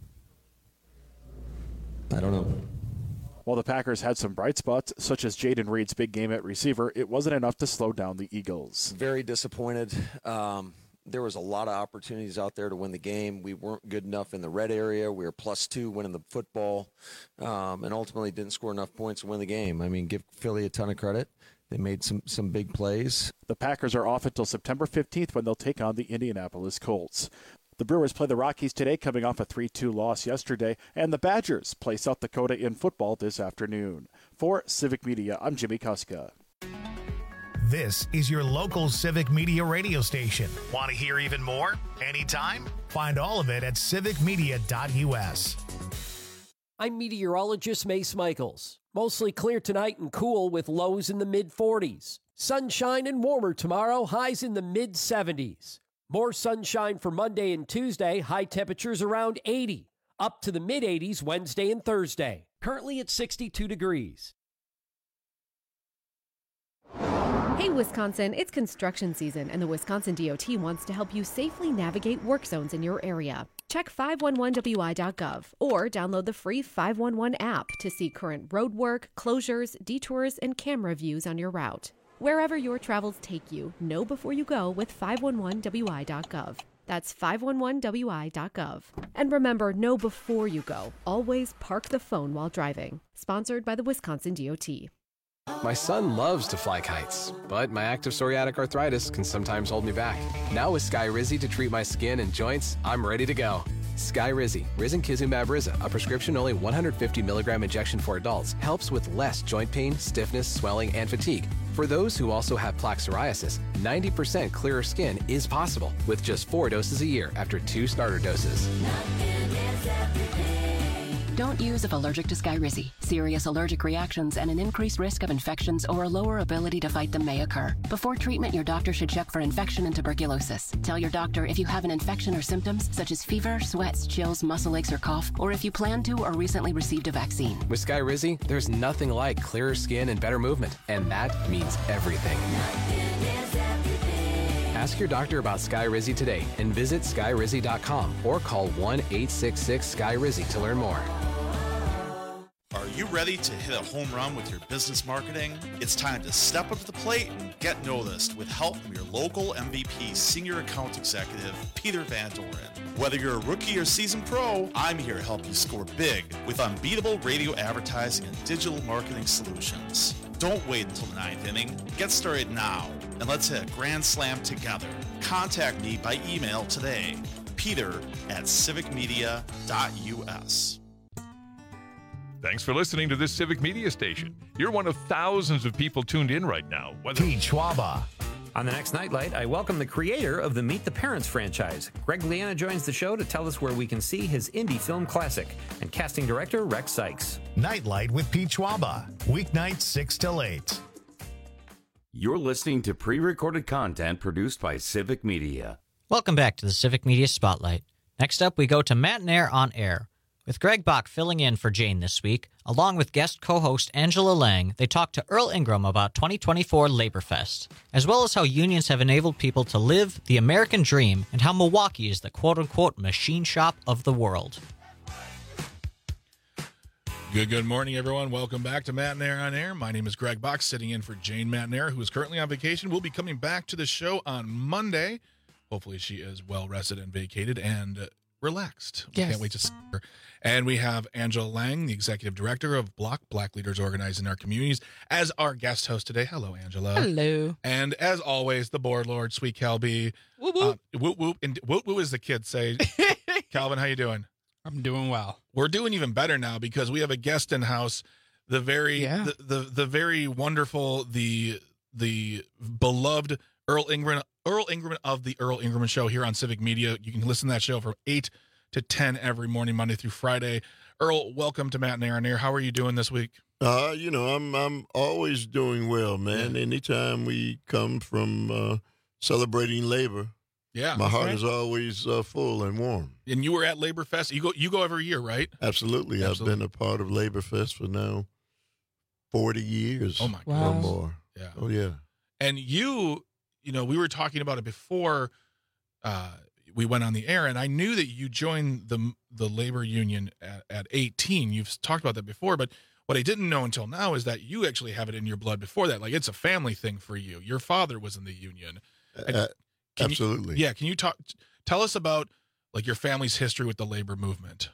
I don't know. While the Packers had some bright spots, such as Jaden Reed's big game at receiver, it wasn't enough to slow down the Eagles. Very disappointed. Um, there was a lot of opportunities out there to win the game. We weren't good enough in the red area. We were plus two winning the football, um, and ultimately didn't score enough points to win the game. I mean, give Philly a ton of credit. They made some, some big plays. The Packers are off until September fifteenth when they'll take on the Indianapolis Colts. The Brewers play the Rockies today, coming off a three two loss yesterday, and the Badgers play South Dakota in football this afternoon. For Civic Media, I'm Jimmy Kuska. This is your local Civic Media radio station. Want to hear even more? Anytime? Find all of it at civic media dot U S. I'm meteorologist Mace Michaels. Mostly clear tonight and cool with lows in the mid forties. Sunshine and warmer tomorrow, highs in the mid seventies. More sunshine for Monday and Tuesday, high temperatures around eighty. Up to the mid eighties Wednesday and Thursday. Currently at sixty-two degrees. Hey, Wisconsin, it's construction season, and the Wisconsin D O T wants to help you safely navigate work zones in your area. Check five one one W I dot gov or download the free five one one app to see current road work, closures, detours, and camera views on your route. Wherever your travels take you, know before you go with five one one W I dot gov. That's five one one W I dot gov. And remember, know before you go. Always park the phone while driving. Sponsored by the Wisconsin D O T. My son loves to fly kites, but my active psoriatic arthritis can sometimes hold me back. Now with Skyrizi to treat my skin and joints, I'm ready to go. Skyrizi, risankizumab Riza, a prescription only one hundred fifty milligram injection for adults, helps with less joint pain, stiffness, swelling, and fatigue. For those who also have plaque psoriasis, ninety percent clearer skin is possible with just four doses a year after two starter doses. Don't use if allergic to Skyrizi. Serious allergic reactions and an increased risk of infections or a lower ability to fight them may occur. Before treatment, your doctor should check for infection and tuberculosis. Tell your doctor if you have an infection or symptoms such as fever, sweats, chills, muscle aches, or cough, or if you plan to or recently received a vaccine. With Skyrizi, there's nothing like clearer skin and better movement, and that means everything. Ask your doctor about Skyrizi today and visit skyrizi dot com or call one eight six six Sky Rizzy to learn more. Are you ready to hit a home run with your business marketing? It's time to step up to the plate and get noticed with help from your local M V P Senior Account Executive, Peter Van Doren. Whether you're a rookie or seasoned pro, I'm here to help you score big with unbeatable radio advertising and digital marketing solutions. Don't wait until the ninth inning. Get started now, and let's hit a grand slam together. Contact me by email today, peter at civic media dot U S. Thanks for listening to this Civic Media station. You're one of thousands of people tuned in right now. Whether- Pete Schwaba. On the next Nightlight, I welcome the creator of the Meet the Parents franchise. Greg Liana joins the show to tell us where we can see his indie film classic, and casting director Rex Sykes. Nightlight with Pete Schwaba. Weeknights six till eight. You're listening to pre-recorded content produced by Civic Media. Welcome back to the Civic Media Spotlight. Next up, we go to Matt Nair on Air. With Greg Bach filling in for Jane this week, along with guest co-host Angela Lang, they talked to Earl Ingram about twenty twenty-four LaborFest, as well as how unions have enabled people to live the American dream and how Milwaukee is the quote-unquote machine shop of the world. Good, good morning, everyone. Welcome back to Matt Nair on Air. My name is Greg Bach, sitting in for Jane Matt Nair, who is currently on vacation. We'll be coming back to the show on Monday. Hopefully she is well-rested and vacated and uh, relaxed. We yes. Can't wait to see her. And we have Angela Lang, the executive director of Block, Black Leaders Organized in Our Communities, as our guest host today. Hello, Angela. Hello. And as always, the board lord, Sweet Calby. Whoop, whoop. Uh, whoop, whoop. And whoop, whoop, as the kids say. Calvin, how you doing? I'm doing well. We're doing even better now because we have a guest in house, the very, the, the, the very wonderful, the, the beloved Earl Ingram, Earl Ingerman of the Earl Ingerman Show here on Civic Media. You can listen to that show from eight to ten every morning, Monday through Friday. Earl, welcome to Matt and Aaron here. How are you doing this week? Uh, you know, I'm I'm always doing well, man. Yeah. Anytime we come from uh, celebrating labor, yeah, my heart right. is always uh, full and warm. And you were at Labor Fest. You go you go every year, right? Absolutely. Absolutely. I've been a part of Labor Fest for now forty years. Oh my God, wow. or more. Yeah. Oh yeah. And you, you know, we were talking about it before uh, we went on the air, and I knew that you joined the the labor union at, at eighteen. You've talked about that before, but what I didn't know until now is that you actually have it in your blood before that. Like, it's a family thing for you. Your father was in the union. Uh, absolutely. You, yeah. Can you talk? Tell us about like your family's history with the labor movement.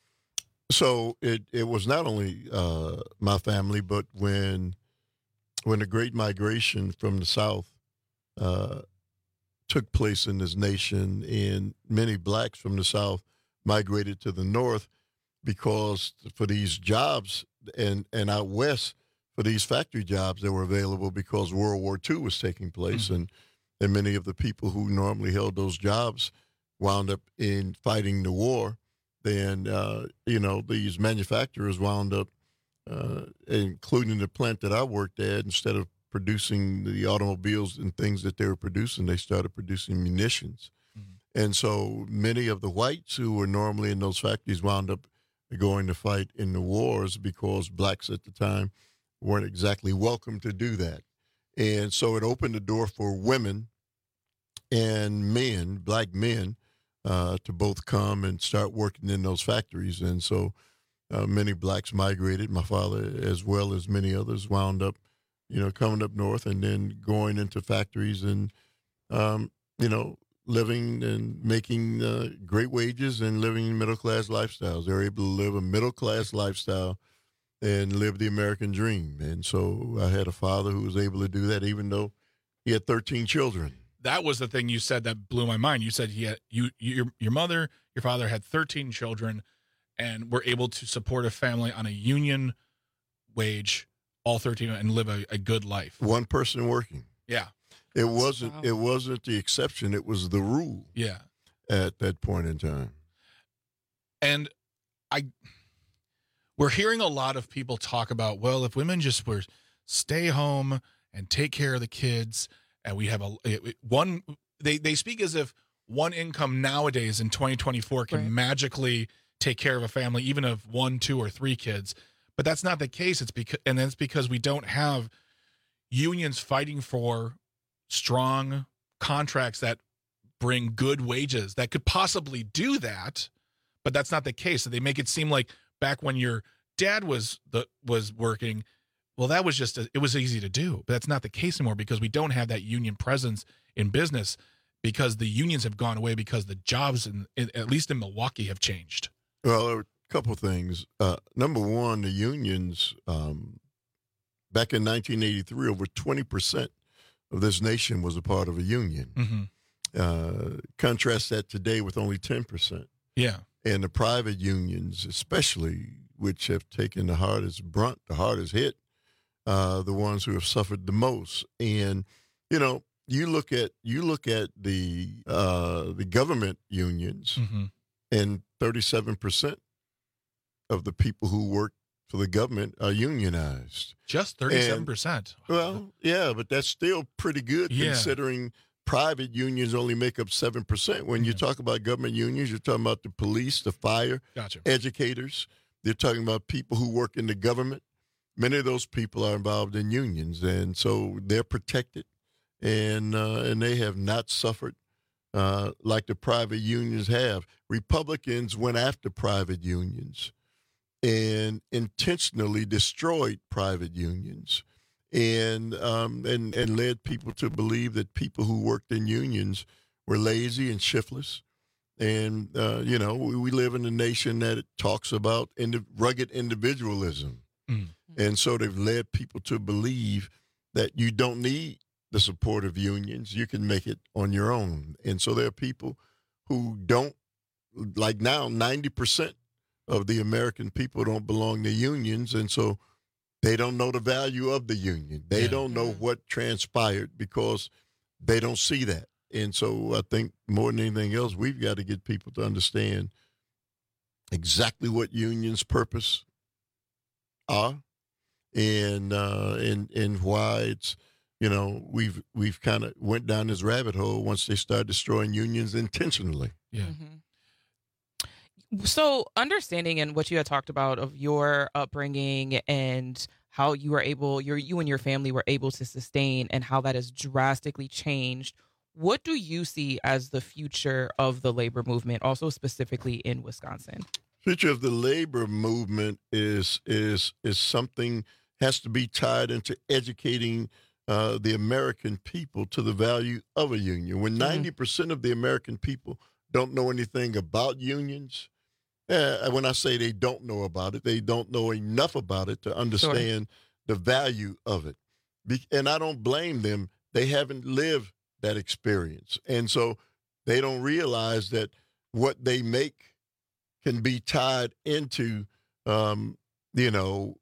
So it it was not only uh, my family, but when when the Great Migration from the South uh, took place in this nation, and many blacks from the South migrated to the North because for these jobs, and, and out West for these factory jobs that were available because World War Two was taking place, mm-hmm. and, and many of the people who normally held those jobs wound up in fighting the war. Then, uh, you know, these manufacturers wound up, uh, including the plant that I worked at, instead of producing the automobiles and things that they were producing, they started producing munitions. Mm-hmm. And so many of the whites who were normally in those factories wound up going to fight in the wars because blacks at the time weren't exactly welcome to do that. And so it opened the door for women and men, black men, uh, to both come and start working in those factories. And so uh, many blacks migrated. My father, as well as many others, wound up, you know, coming up north and then going into factories and, um, you know, living and making uh, great wages and living middle-class lifestyles. They're able to live a middle-class lifestyle and live the American dream. And so I had a father who was able to do that, even though he had thirteen children. That was the thing you said that blew my mind. You said he had, you, your, your mother, your father had thirteen children and were able to support a family on a union wage, all thirteen, and live a, a good life. One person working. Yeah. It wasn't. Wow. It wasn't the exception. It was the rule. Yeah. At that point in time. And I, we're hearing a lot of people talk about, well, if women just were stay home and take care of the kids, and we have a one. They they speak as if one income nowadays in twenty twenty-four can right. magically take care of a family, even of one, two, or three kids. But that's not the case. It's because, and that's because we don't have unions fighting for strong contracts that bring good wages that could possibly do that, but that's not the case. So they make it seem like back when your dad was the was working, well, that was just a, it was easy to do, but that's not the case anymore because we don't have that union presence in business because the unions have gone away because the jobs in, in at least in Milwaukee have changed. Well, there were a couple of things. Uh, number one, the unions um, back in nineteen eighty-three, over twenty percent of this nation was a part of a union. Mm-hmm. Uh, contrast that today with only ten percent. Yeah. And the private unions, especially, which have taken the hardest brunt, the hardest hit, uh, the ones who have suffered the most. And, you know, you look at you look at the uh, the government unions, mm-hmm. and thirty-seven percent of the people who work for the government are unionized. Just thirty-seven percent. And, well, yeah, but that's still pretty good yeah. considering private unions only make up seven percent. When you yeah. talk about government unions, you're talking about the police, the fire, gotcha. educators. They're talking about people who work in the government. Many of those people are involved in unions, and so they're protected, and uh, and they have not suffered uh, like the private unions have. Republicans went after private unions and intentionally destroyed private unions, and um, and and led people to believe that people who worked in unions were lazy and shiftless. And uh, you know, we, we live in a nation that talks about indi- rugged individualism, mm. and so they've led people to believe that you don't need the support of unions; you can make it on your own. And so there are people who don't, like now, ninety percent of the American people don't belong to unions, and so they don't know the value of the union. They yeah. don't know what transpired because they don't see that. and so I think more than anything else, we've got to get people to understand exactly what unions' purpose are, and uh, and and why it's, you know, we've we've kind of went down this rabbit hole once they start destroying unions intentionally. Yeah. Mm-hmm. So understanding and what you had talked about of your upbringing and how you were able, your you and your family were able to sustain, and how that has drastically changed. What do you see as the future of the labor movement, also specifically in Wisconsin? Future of the labor movement is is is something has to be tied into educating uh, the American people to the value of a union. When ninety percent of the American people don't know anything about unions, uh, when I say they don't know about it, they don't know enough about it to understand sure. the value of it. Be- and I don't blame them. They haven't lived that experience. And so they don't realize that what they make can be tied into, um, you know,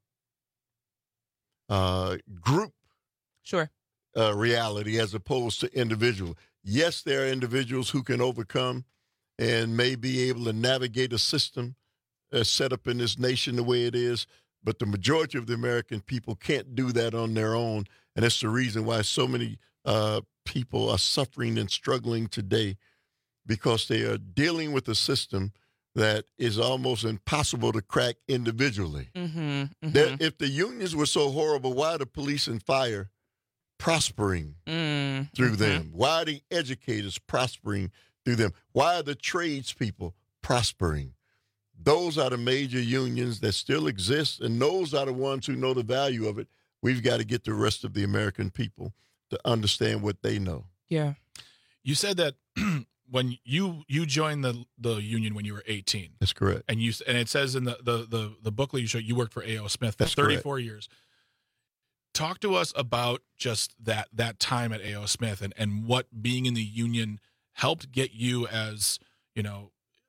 uh, group sure. uh, reality as opposed to individual. Yes, there are individuals who can overcome and may be able to navigate a system uh, set up in this nation the way it is, but the majority of the American people can't do that on their own, and that's the reason why so many uh, people are suffering and struggling today, because they are dealing with a system that is almost impossible to crack individually. Mm-hmm, mm-hmm. There, if the unions were so horrible, why are the police and fire prospering mm-hmm. through them? Why are the educators prospering through them? Why are the tradespeople prospering? Those are the major unions that still exist, and those are the ones who know the value of it. We've got to get the rest of the American people to understand what they know. Yeah. You said that when you you joined the the union when you were eighteen. That's correct. And you and it says in the the the, the booklet you showed you worked for A O Smith for That's thirty-four correct. years. Talk to us about just that that time at A O Smith and and what being in the union helped get you as, you know,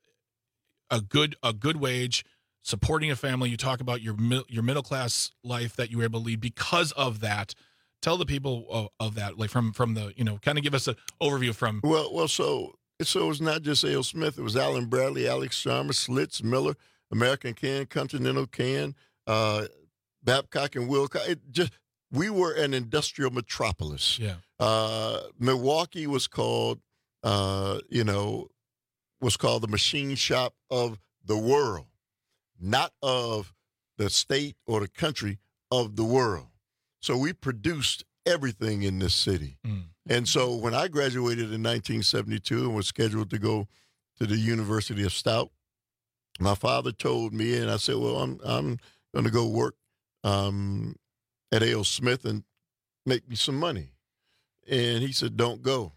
a good a good wage, supporting a family. You talk about your your middle class life that you were able to lead because of that. Tell the people of, of that, like from from the, you know, kind of give us an overview from. Well, well, so so it's not just A O Smith. It was Allen Bradley, Alex Sharma, Slits, Miller, American Can, Continental Can, uh, Babcock and Wilcox. It just we were an industrial metropolis. Yeah. Uh, Milwaukee was called, uh, you know, was called the machine shop of the world, not of the state or the country, of the world. So we produced everything in this city. Mm. And so when I graduated in nineteen seventy-two and was scheduled to go to the University of Stout, my father told me, and I said, well, I'm I'm going to go work um, at A O Smith and make me some money. And he said, don't go.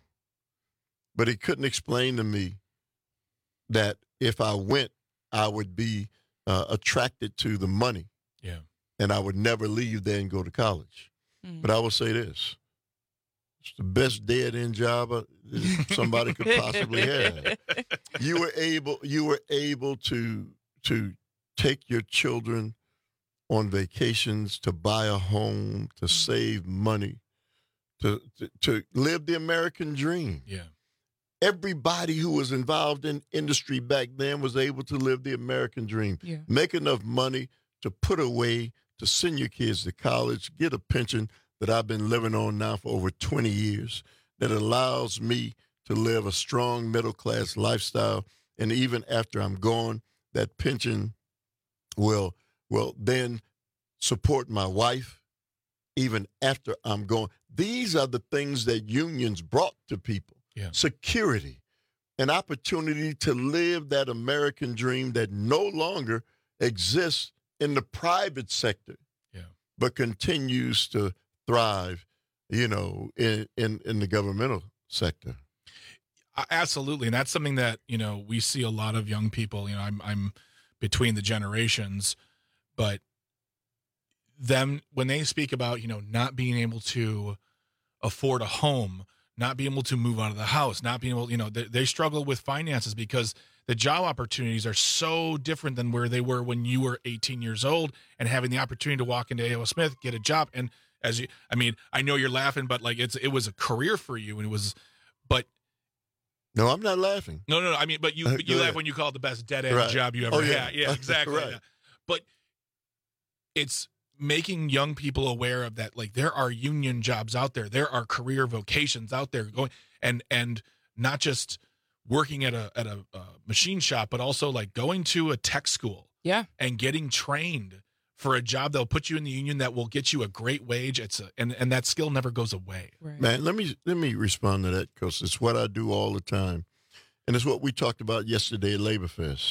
But he couldn't explain to me that if I went, I would be uh, attracted to the money. Yeah. And I would never leave there and go to college. Mm. But I will say this. It's the best dead-end job somebody could possibly have. You were able you were able to to take your children on vacations, to buy a home, to save money, to, to, to live the American dream. Yeah. Everybody who was involved in industry back then was able to live the American dream. Yeah. Make enough money to put away to send your kids to college, get a pension that I've been living on now for over twenty years that allows me to live a strong middle-class lifestyle. And even after I'm gone, that pension will, will then support my wife even after I'm gone. These are the things that unions brought to people. Yeah. Security, an opportunity to live that American dream that no longer exists in the private sector, yeah. but continues to thrive, you know, in, in, in the governmental sector. Absolutely. And that's something that, you know, we see a lot of young people, you know, I'm, I'm between the generations, but them, when they speak about, you know, not being able to afford a home, not being able to move out of the house, not being able, you know, they, they struggle with finances because the job opportunities are so different than where they were when you were eighteen years old and having the opportunity to walk into A O Smith, get a job. And as you, I mean, I know you're laughing, but like it's, it was a career for you and it was, but No, I'm not laughing. No, no, no. I mean, but you Uh, but you go laugh ahead. when you call it the best dead end Right. job you ever Oh, yeah. had. Yeah, exactly. Right. Yeah. But it's making young people aware of that. Like, there are union jobs out there. There are career vocations out there going, and and not just working at a at a, a machine shop, but also like going to a tech school. Yeah. And getting trained for a job that'll put you in the union that will get you a great wage. It's a, and and that skill never goes away. Right. Man, let me let me respond to that because it's what I do all the time, and it's what we talked about yesterday at Labor Fest.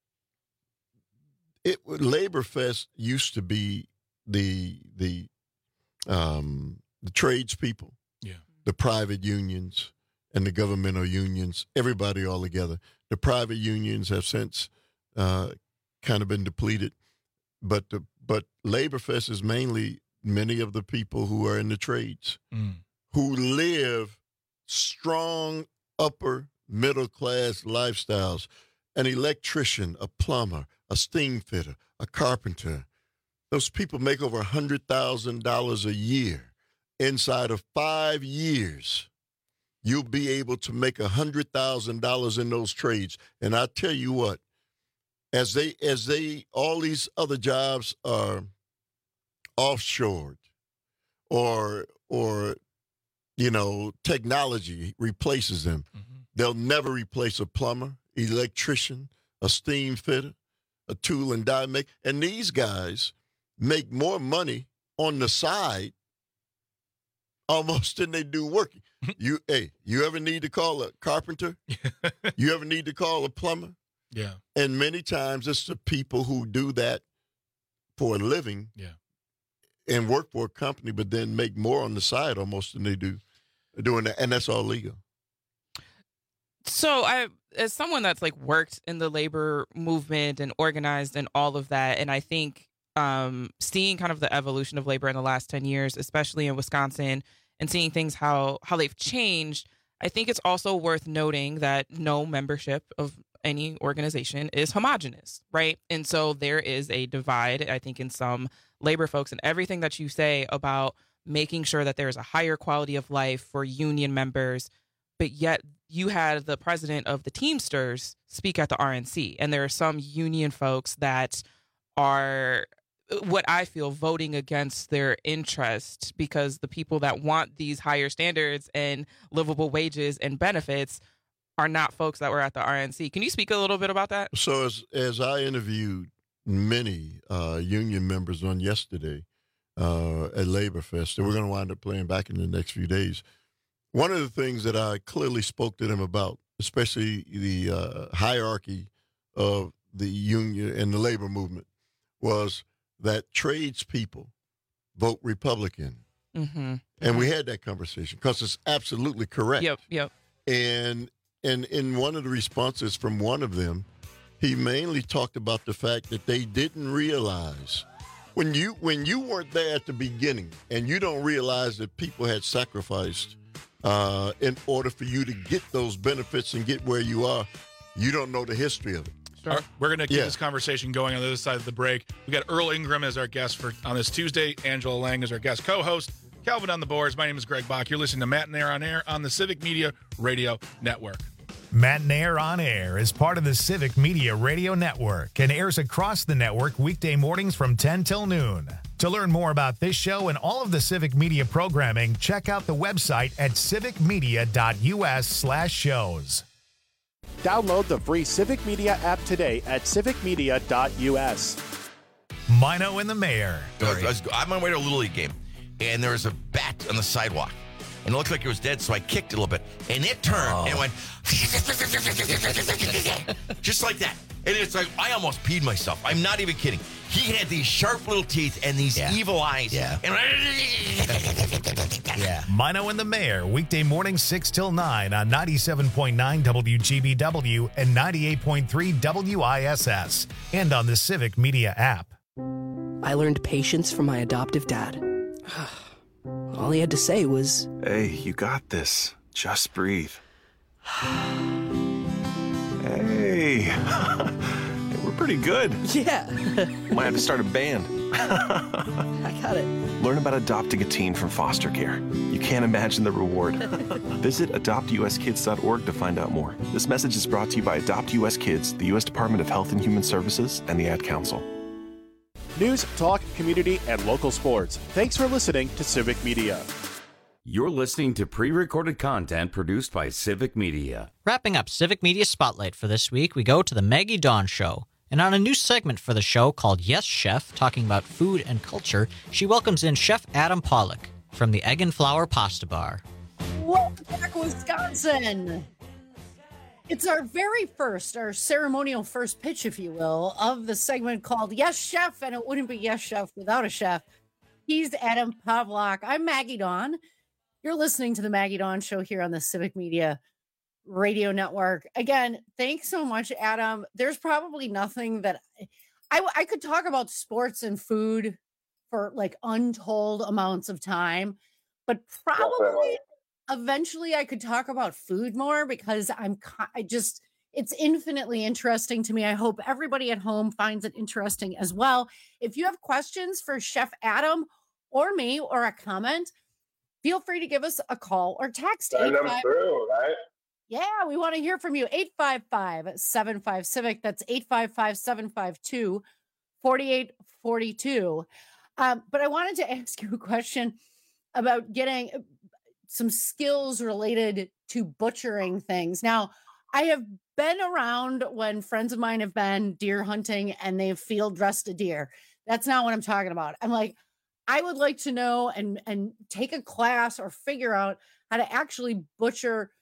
It Labor Fest used to be the the um, the tradespeople, yeah, the private unions, and the governmental unions. Everybody all together. The private unions have since uh, kind of been depleted, but the but Labor Fest is mainly many of the people who are in the trades, Mm. who live strong upper middle class lifestyles. An electrician, a plumber, a steam fitter, a carpenter. Those people make over one hundred thousand dollars a year. Inside of five years, you'll be able to make one hundred thousand dollars in those trades. And I tell you what, as they, as they, all these other jobs are offshored or, or, you know, technology replaces them. Mm-hmm. They'll never replace a plumber, electrician, a steam fitter, a tool and die maker. And these guys make more money on the side almost than they do working. You, hey, you ever need to call a carpenter? You ever need to call a plumber? Yeah. And many times it's the people who do that for a living, yeah, and work for a company, but then make more on the side almost than they do doing that. And that's all legal. So I, as someone that's like worked in the labor movement and organized and all of that, and I think um, seeing kind of the evolution of labor in the last ten years, especially in Wisconsin, and seeing things how how they've changed, I think it's also worth noting that no membership of any organization is homogenous, right? And so there is a divide, I think, in some labor folks, and everything that you say about making sure that there is a higher quality of life for union members, but yet you had the president of the Teamsters speak at the R N C, and there are some union folks that are, what I feel, voting against their interest because the people that want these higher standards and livable wages and benefits are not folks that were at the R N C. Can you speak a little bit about that? So as as I interviewed many uh, union members on yesterday uh, at Labor Fest, that we're going to wind up playing back in the next few days, one of the things that I clearly spoke to them about, especially the uh, hierarchy of the union and the labor movement, was that tradespeople vote Republican. Mm-hmm. And we had that conversation because it's absolutely correct. Yep, yep. And and in one of the responses from one of them, he mainly talked about the fact that they didn't realize when you when you weren't there at the beginning and you don't realize that people had sacrificed uh, in order for you to get those benefits and get where you are, you don't know the history of it. All right, we're going to keep Yeah. this conversation going on the other side of the break. We got Earl Ingram as our guest for on this Tuesday. Angela Lang is our guest co-host. Calvin on the boards. My name is Greg Bach. You're listening to Matt and Air on Air on the Civic Media Radio Network. Matt and Air on Air is part of the Civic Media Radio Network and airs across the network weekday mornings from ten till noon. To learn more about this show and all of the Civic Media programming, check out the website at civicmedia.us slash shows. Download the free Civic Media app today at civicmedia dot u s. Mino and the Mayor. I was, I was, I'm on my way to a Little League game, and there was a bat on the sidewalk. And it looked like it was dead, so I kicked it a little bit. And it turned Oh. and went just like that. And it's like, I almost peed myself. I'm not even kidding. He had these sharp little teeth and these Yeah. evil eyes. Yeah. And Yeah. Mino and the Mayor, weekday mornings six till nine on ninety-seven point nine W G B W and ninety-eight point three W I S S, and on the Civic Media app. I learned patience from my adoptive dad. All he had to say was, Hey, you got this. Just breathe. Hey. We're pretty good. Yeah. Might have to start a band. I got it. Learn about adopting a teen from foster care. You can't imagine the reward. Visit adopt u s kids dot org to find out more. This message is brought to you by Adopt U S Kids, the U S Department of Health and Human Services, and the Ad Council. News, talk, community, and local sports. Thanks for listening to Civic Media. You're listening to pre-recorded content produced by Civic Media. Wrapping up Civic Media Spotlight for this week, we go to the Maggie Dawn Show. And on a new segment for the show called Yes Chef, talking about food and culture, she welcomes in Chef Adam Pollock from the Egg and Flour Pasta Bar. Welcome back, Wisconsin. It's our very first, our ceremonial first pitch, if you will, of the segment called Yes Chef, and it wouldn't be Yes Chef without a chef. He's Adam Pavlak. I'm Maggie Dawn. You're listening to the Maggie Dawn Show here on the Civic Media Radio Network. Again, thanks so much, Adam. There's probably nothing that I, I could talk about sports and food for like untold amounts of time, but probably eventually I could talk about food more because I'm I just it's infinitely interesting to me. I hope everybody at home finds it interesting as well. If you have questions for Chef Adam or me or a comment, feel free to give us a call or text. Send them through, right? Yeah, we want to hear from you. eight five five, seven five, Civic. That's eight five five, seven five two, four eight four two. Um, but I wanted to ask you a question about getting some skills related to butchering things. Now, I have been around when friends of mine have been deer hunting and they've field dressed a deer. That's not what I'm talking about. I'm like, I would like to know and, and take a class or figure out how to actually butcher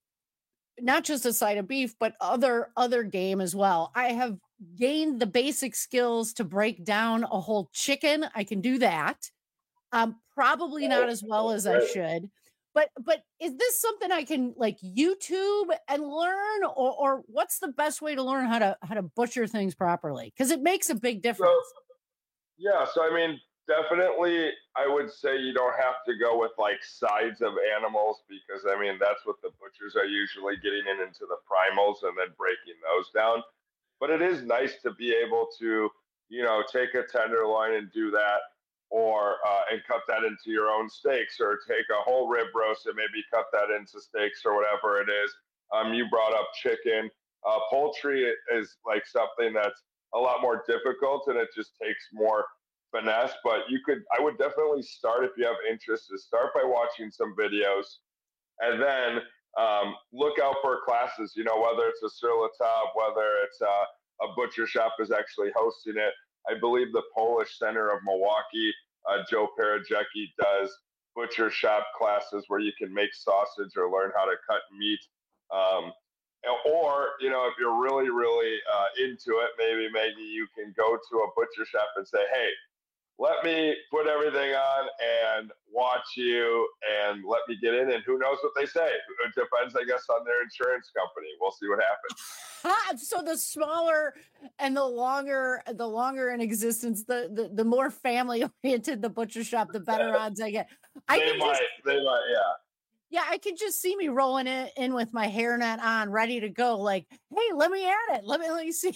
not just a side of beef, but other other game as well. I have gained the basic skills to break down a whole chicken. I can do that. Um, probably not as well as I should. But but is this something I can like YouTube and learn, or or what's the best way to learn how to how to butcher things properly? Because it makes a big difference. So, yeah, so I mean, definitely, I would say you don't have to go with like sides of animals because I mean that's what the butchers are usually getting in into the primals and then breaking those down. But it is nice to be able to, you know, take a tenderloin and do that, or uh, and cut that into your own steaks, or take a whole rib roast and maybe cut that into steaks or whatever it is. Um, you brought up chicken. Uh, poultry is like something that's a lot more difficult and it just takes more finesse, but you could, I would definitely start if you have interest to start by watching some videos and then um, look out for classes, you know, whether it's a Sur La Table, whether it's uh, a butcher shop is actually hosting it. I believe the Polish Center of Milwaukee, uh, Joe Parajecki does butcher shop classes where you can make sausage or learn how to cut meat. Um, or, you know, if you're really, really uh, into it, maybe, maybe you can go to a butcher shop and say, hey, let me put everything on and watch you and let me get in, and who knows what they say. It depends, I guess, on their insurance company. We'll see what happens. So the smaller and the longer, the longer in existence, the the, the more family oriented the butcher shop, the better odds I get. I they might, just, they might, yeah. Yeah, I could just see me rolling it in with my hairnet on, ready to go. Like, hey, let me at it. Let me let me see.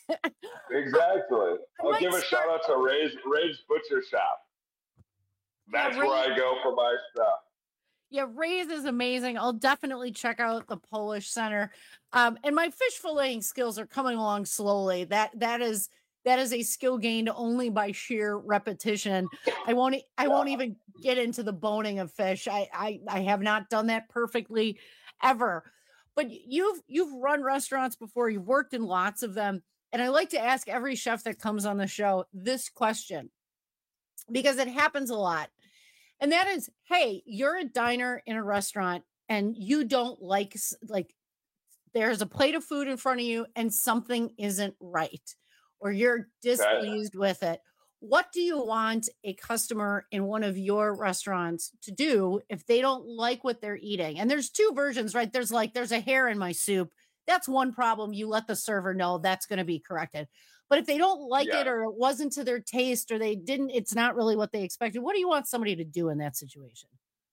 Exactly. I'll give a start... shout out to Ray's Ray's Butcher Shop. That's yeah, Ray... where I go for my stuff. Yeah, Ray's is amazing. I'll definitely check out the Polish Center. Um, and my fish filleting skills are coming along slowly. That that is that is a skill gained only by sheer repetition. I won't I won't even get into the boning of fish. I I, I have not done that perfectly ever. But you've you've run restaurants before. You've worked in lots of them. And I like to ask every chef that comes on the show this question because it happens a lot. And that is, hey, you're a diner in a restaurant and you don't like, like, there's a plate of food in front of you and something isn't right, or you're displeased right. with it. What do you want a customer in one of your restaurants to do if they don't like what they're eating? And there's two versions, right? There's like, there's a hair in my soup. That's one problem. You let the server know that's going to be corrected. But if they don't like yeah. it, or it wasn't to their taste, or they didn't, it's not really what they expected. What do you want somebody to do in that situation?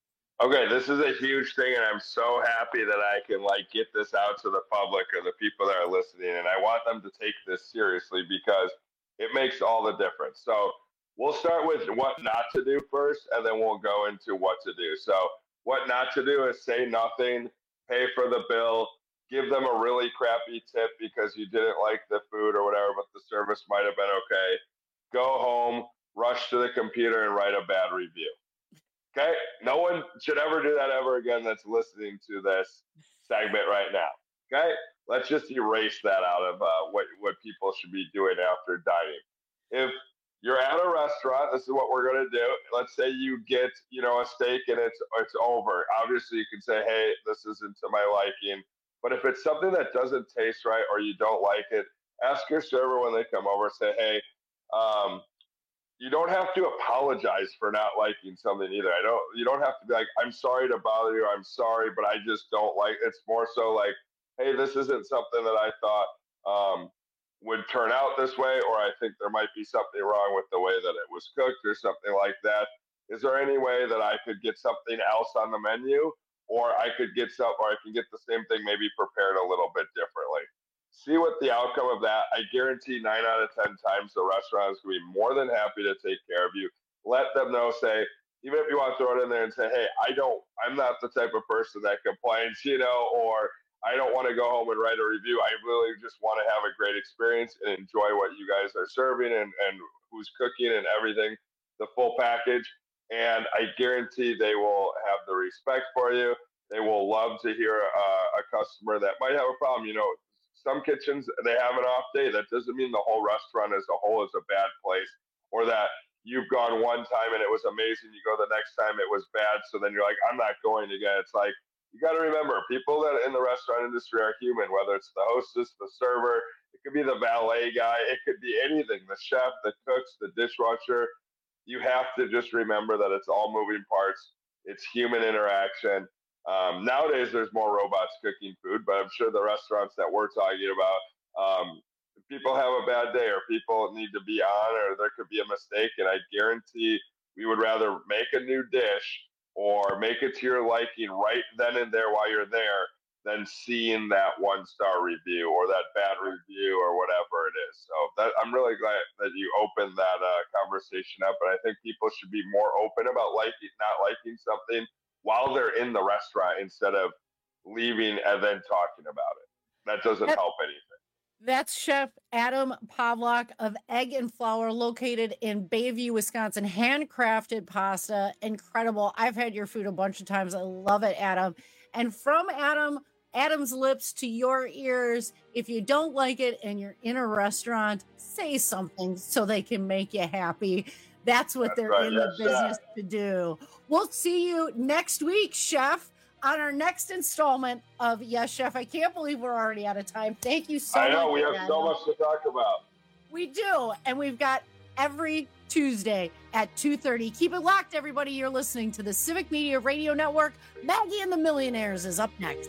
Okay, this is a huge thing, and I'm so happy that I can like get this out to the public or the people that are listening, and I want them to take this seriously because it makes all the difference. So we'll start with what not to do first, and then we'll go into what to do. So what not to do is say nothing, pay for the bill, give them a really crappy tip because you didn't like the food or whatever, but the service might have been okay. Go home, rush to the computer, and write a bad review. Okay? No one should ever do that ever again that's listening to this segment right now. Okay? Let's just erase that out of uh, what, what people should be doing after dining. If you're at a restaurant, this is what we're going to do. Let's say you get, you know, a steak and it's it's over. Obviously, you can say, hey, this isn't to my liking. But if it's something that doesn't taste right or you don't like it, ask your server when they come over, say, hey, um, you don't have to apologize for not liking something either. I don't. You don't have to be like, I'm sorry to bother you. I'm sorry, but I just don't like. It's more so like, hey, this isn't something that I thought um, would turn out this way, or I think there might be something wrong with the way that it was cooked or something like that. Is there any way that I could get something else on the menu, or I could get some, or I can get the same thing maybe prepared a little bit differently? See what the outcome of that. I guarantee nine out of ten times the restaurant is going to be more than happy to take care of you. Let them know, say, even if you want to throw it in there and say, hey, I don't, I'm not the type of person that complains, you know, or I don't want to go home and write a review. I really just want to have a great experience and enjoy what you guys are serving and, and who's cooking and everything, the full package. And I guarantee they will have the respect for you. They will love to hear a, a customer that might have a problem. You know, some kitchens, they have an off day. That doesn't mean the whole restaurant as a whole is a bad place, or that you've gone one time and it was amazing. You go the next time, it was bad. So then you're like, I'm not going again. It's like, you got to remember, people that in the restaurant industry are human, whether it's the hostess, the server, it could be the valet guy, it could be anything, the chef, the cooks, the dishwasher. You have to just remember that it's all moving parts. It's human interaction. Um, nowadays, there's more robots cooking food, but I'm sure the restaurants that we're talking about, um, people have a bad day or people need to be on or there could be a mistake. And I guarantee we would rather make a new dish or make it to your liking right then and there while you're there than seeing that one-star review or that bad review or whatever it is. So that, I'm really glad that you opened that uh, conversation up. And I think people should be more open about liking, not liking something while they're in the restaurant instead of leaving and then talking about it. That doesn't that, help anything. That's Chef Adam Pawlak of Egg and Flour, located in Bayview, Wisconsin. Handcrafted pasta, incredible. I've had your food a bunch of times. I love it, Adam. And from Adam, Adam's lips to your ears, if you don't like it and you're in a restaurant, say something so they can make you happy. That's what That's they're right. in yes, the business chef. to do. We'll see you next week, Chef, on our next installment of Yes, Chef. I can't believe we're already out of time. Thank you so much. I know, much, we have Adam. so much to talk about. We do, and we've got every Tuesday at two thirty. Keep it locked, everybody. You're listening to the Civic Media Radio Network. Maggie and the Millionaires is up next.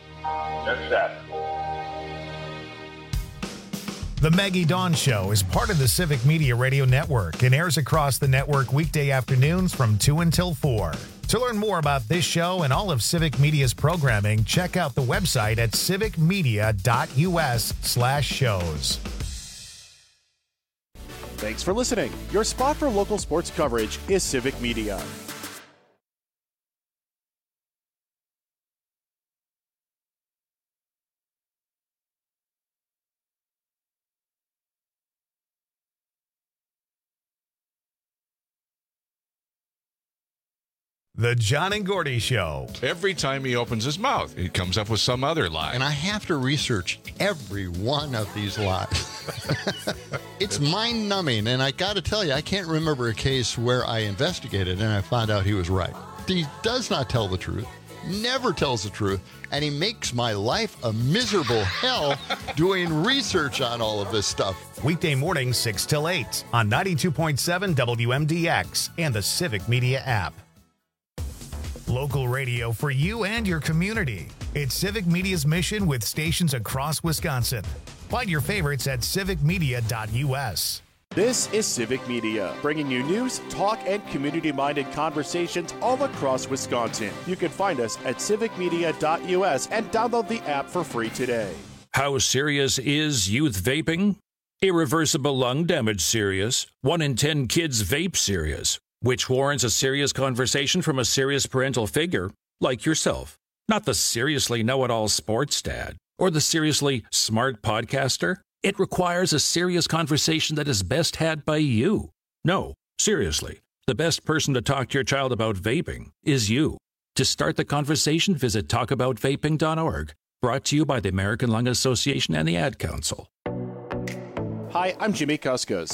Yes, Chef. The Maggie Dawn Show is part of the Civic Media Radio Network and airs across the network weekday afternoons from two until four. To learn more about this show and all of Civic Media's programming, check out the website at civicmedia.us slash shows. Thanks for listening. Your spot for local sports coverage is Civic Media. The John and Gordy Show. Every time he opens his mouth, he comes up with some other lie. And I have to research every one of these lies. It's mind-numbing, and I got to tell you, I can't remember a case where I investigated and I found out he was right. He does not tell the truth, never tells the truth, and he makes my life a miserable hell doing research on all of this stuff. Weekday mornings, six till eight on ninety-two point seven W M D X and the Civic Media app. Local radio for you and your community. It's Civic Media's mission with stations across Wisconsin. Find your favorites at civic media dot U S. This is Civic Media, bringing you news, talk, and community-minded conversations all across Wisconsin. You can find us at civic media dot U S and download the app for free today. How serious is youth vaping? Irreversible lung damage serious. One in ten kids vape serious, which warrants a serious conversation from a serious parental figure like yourself. Not the seriously know-it-all sports dad or the seriously smart podcaster. It requires a serious conversation that is best had by you. No, seriously, the best person to talk to your child about vaping is you. To start the conversation, visit talk about vaping dot org. Brought to you by the American Lung Association and the Ad Council. Hi, I'm Jimmy Kuskos.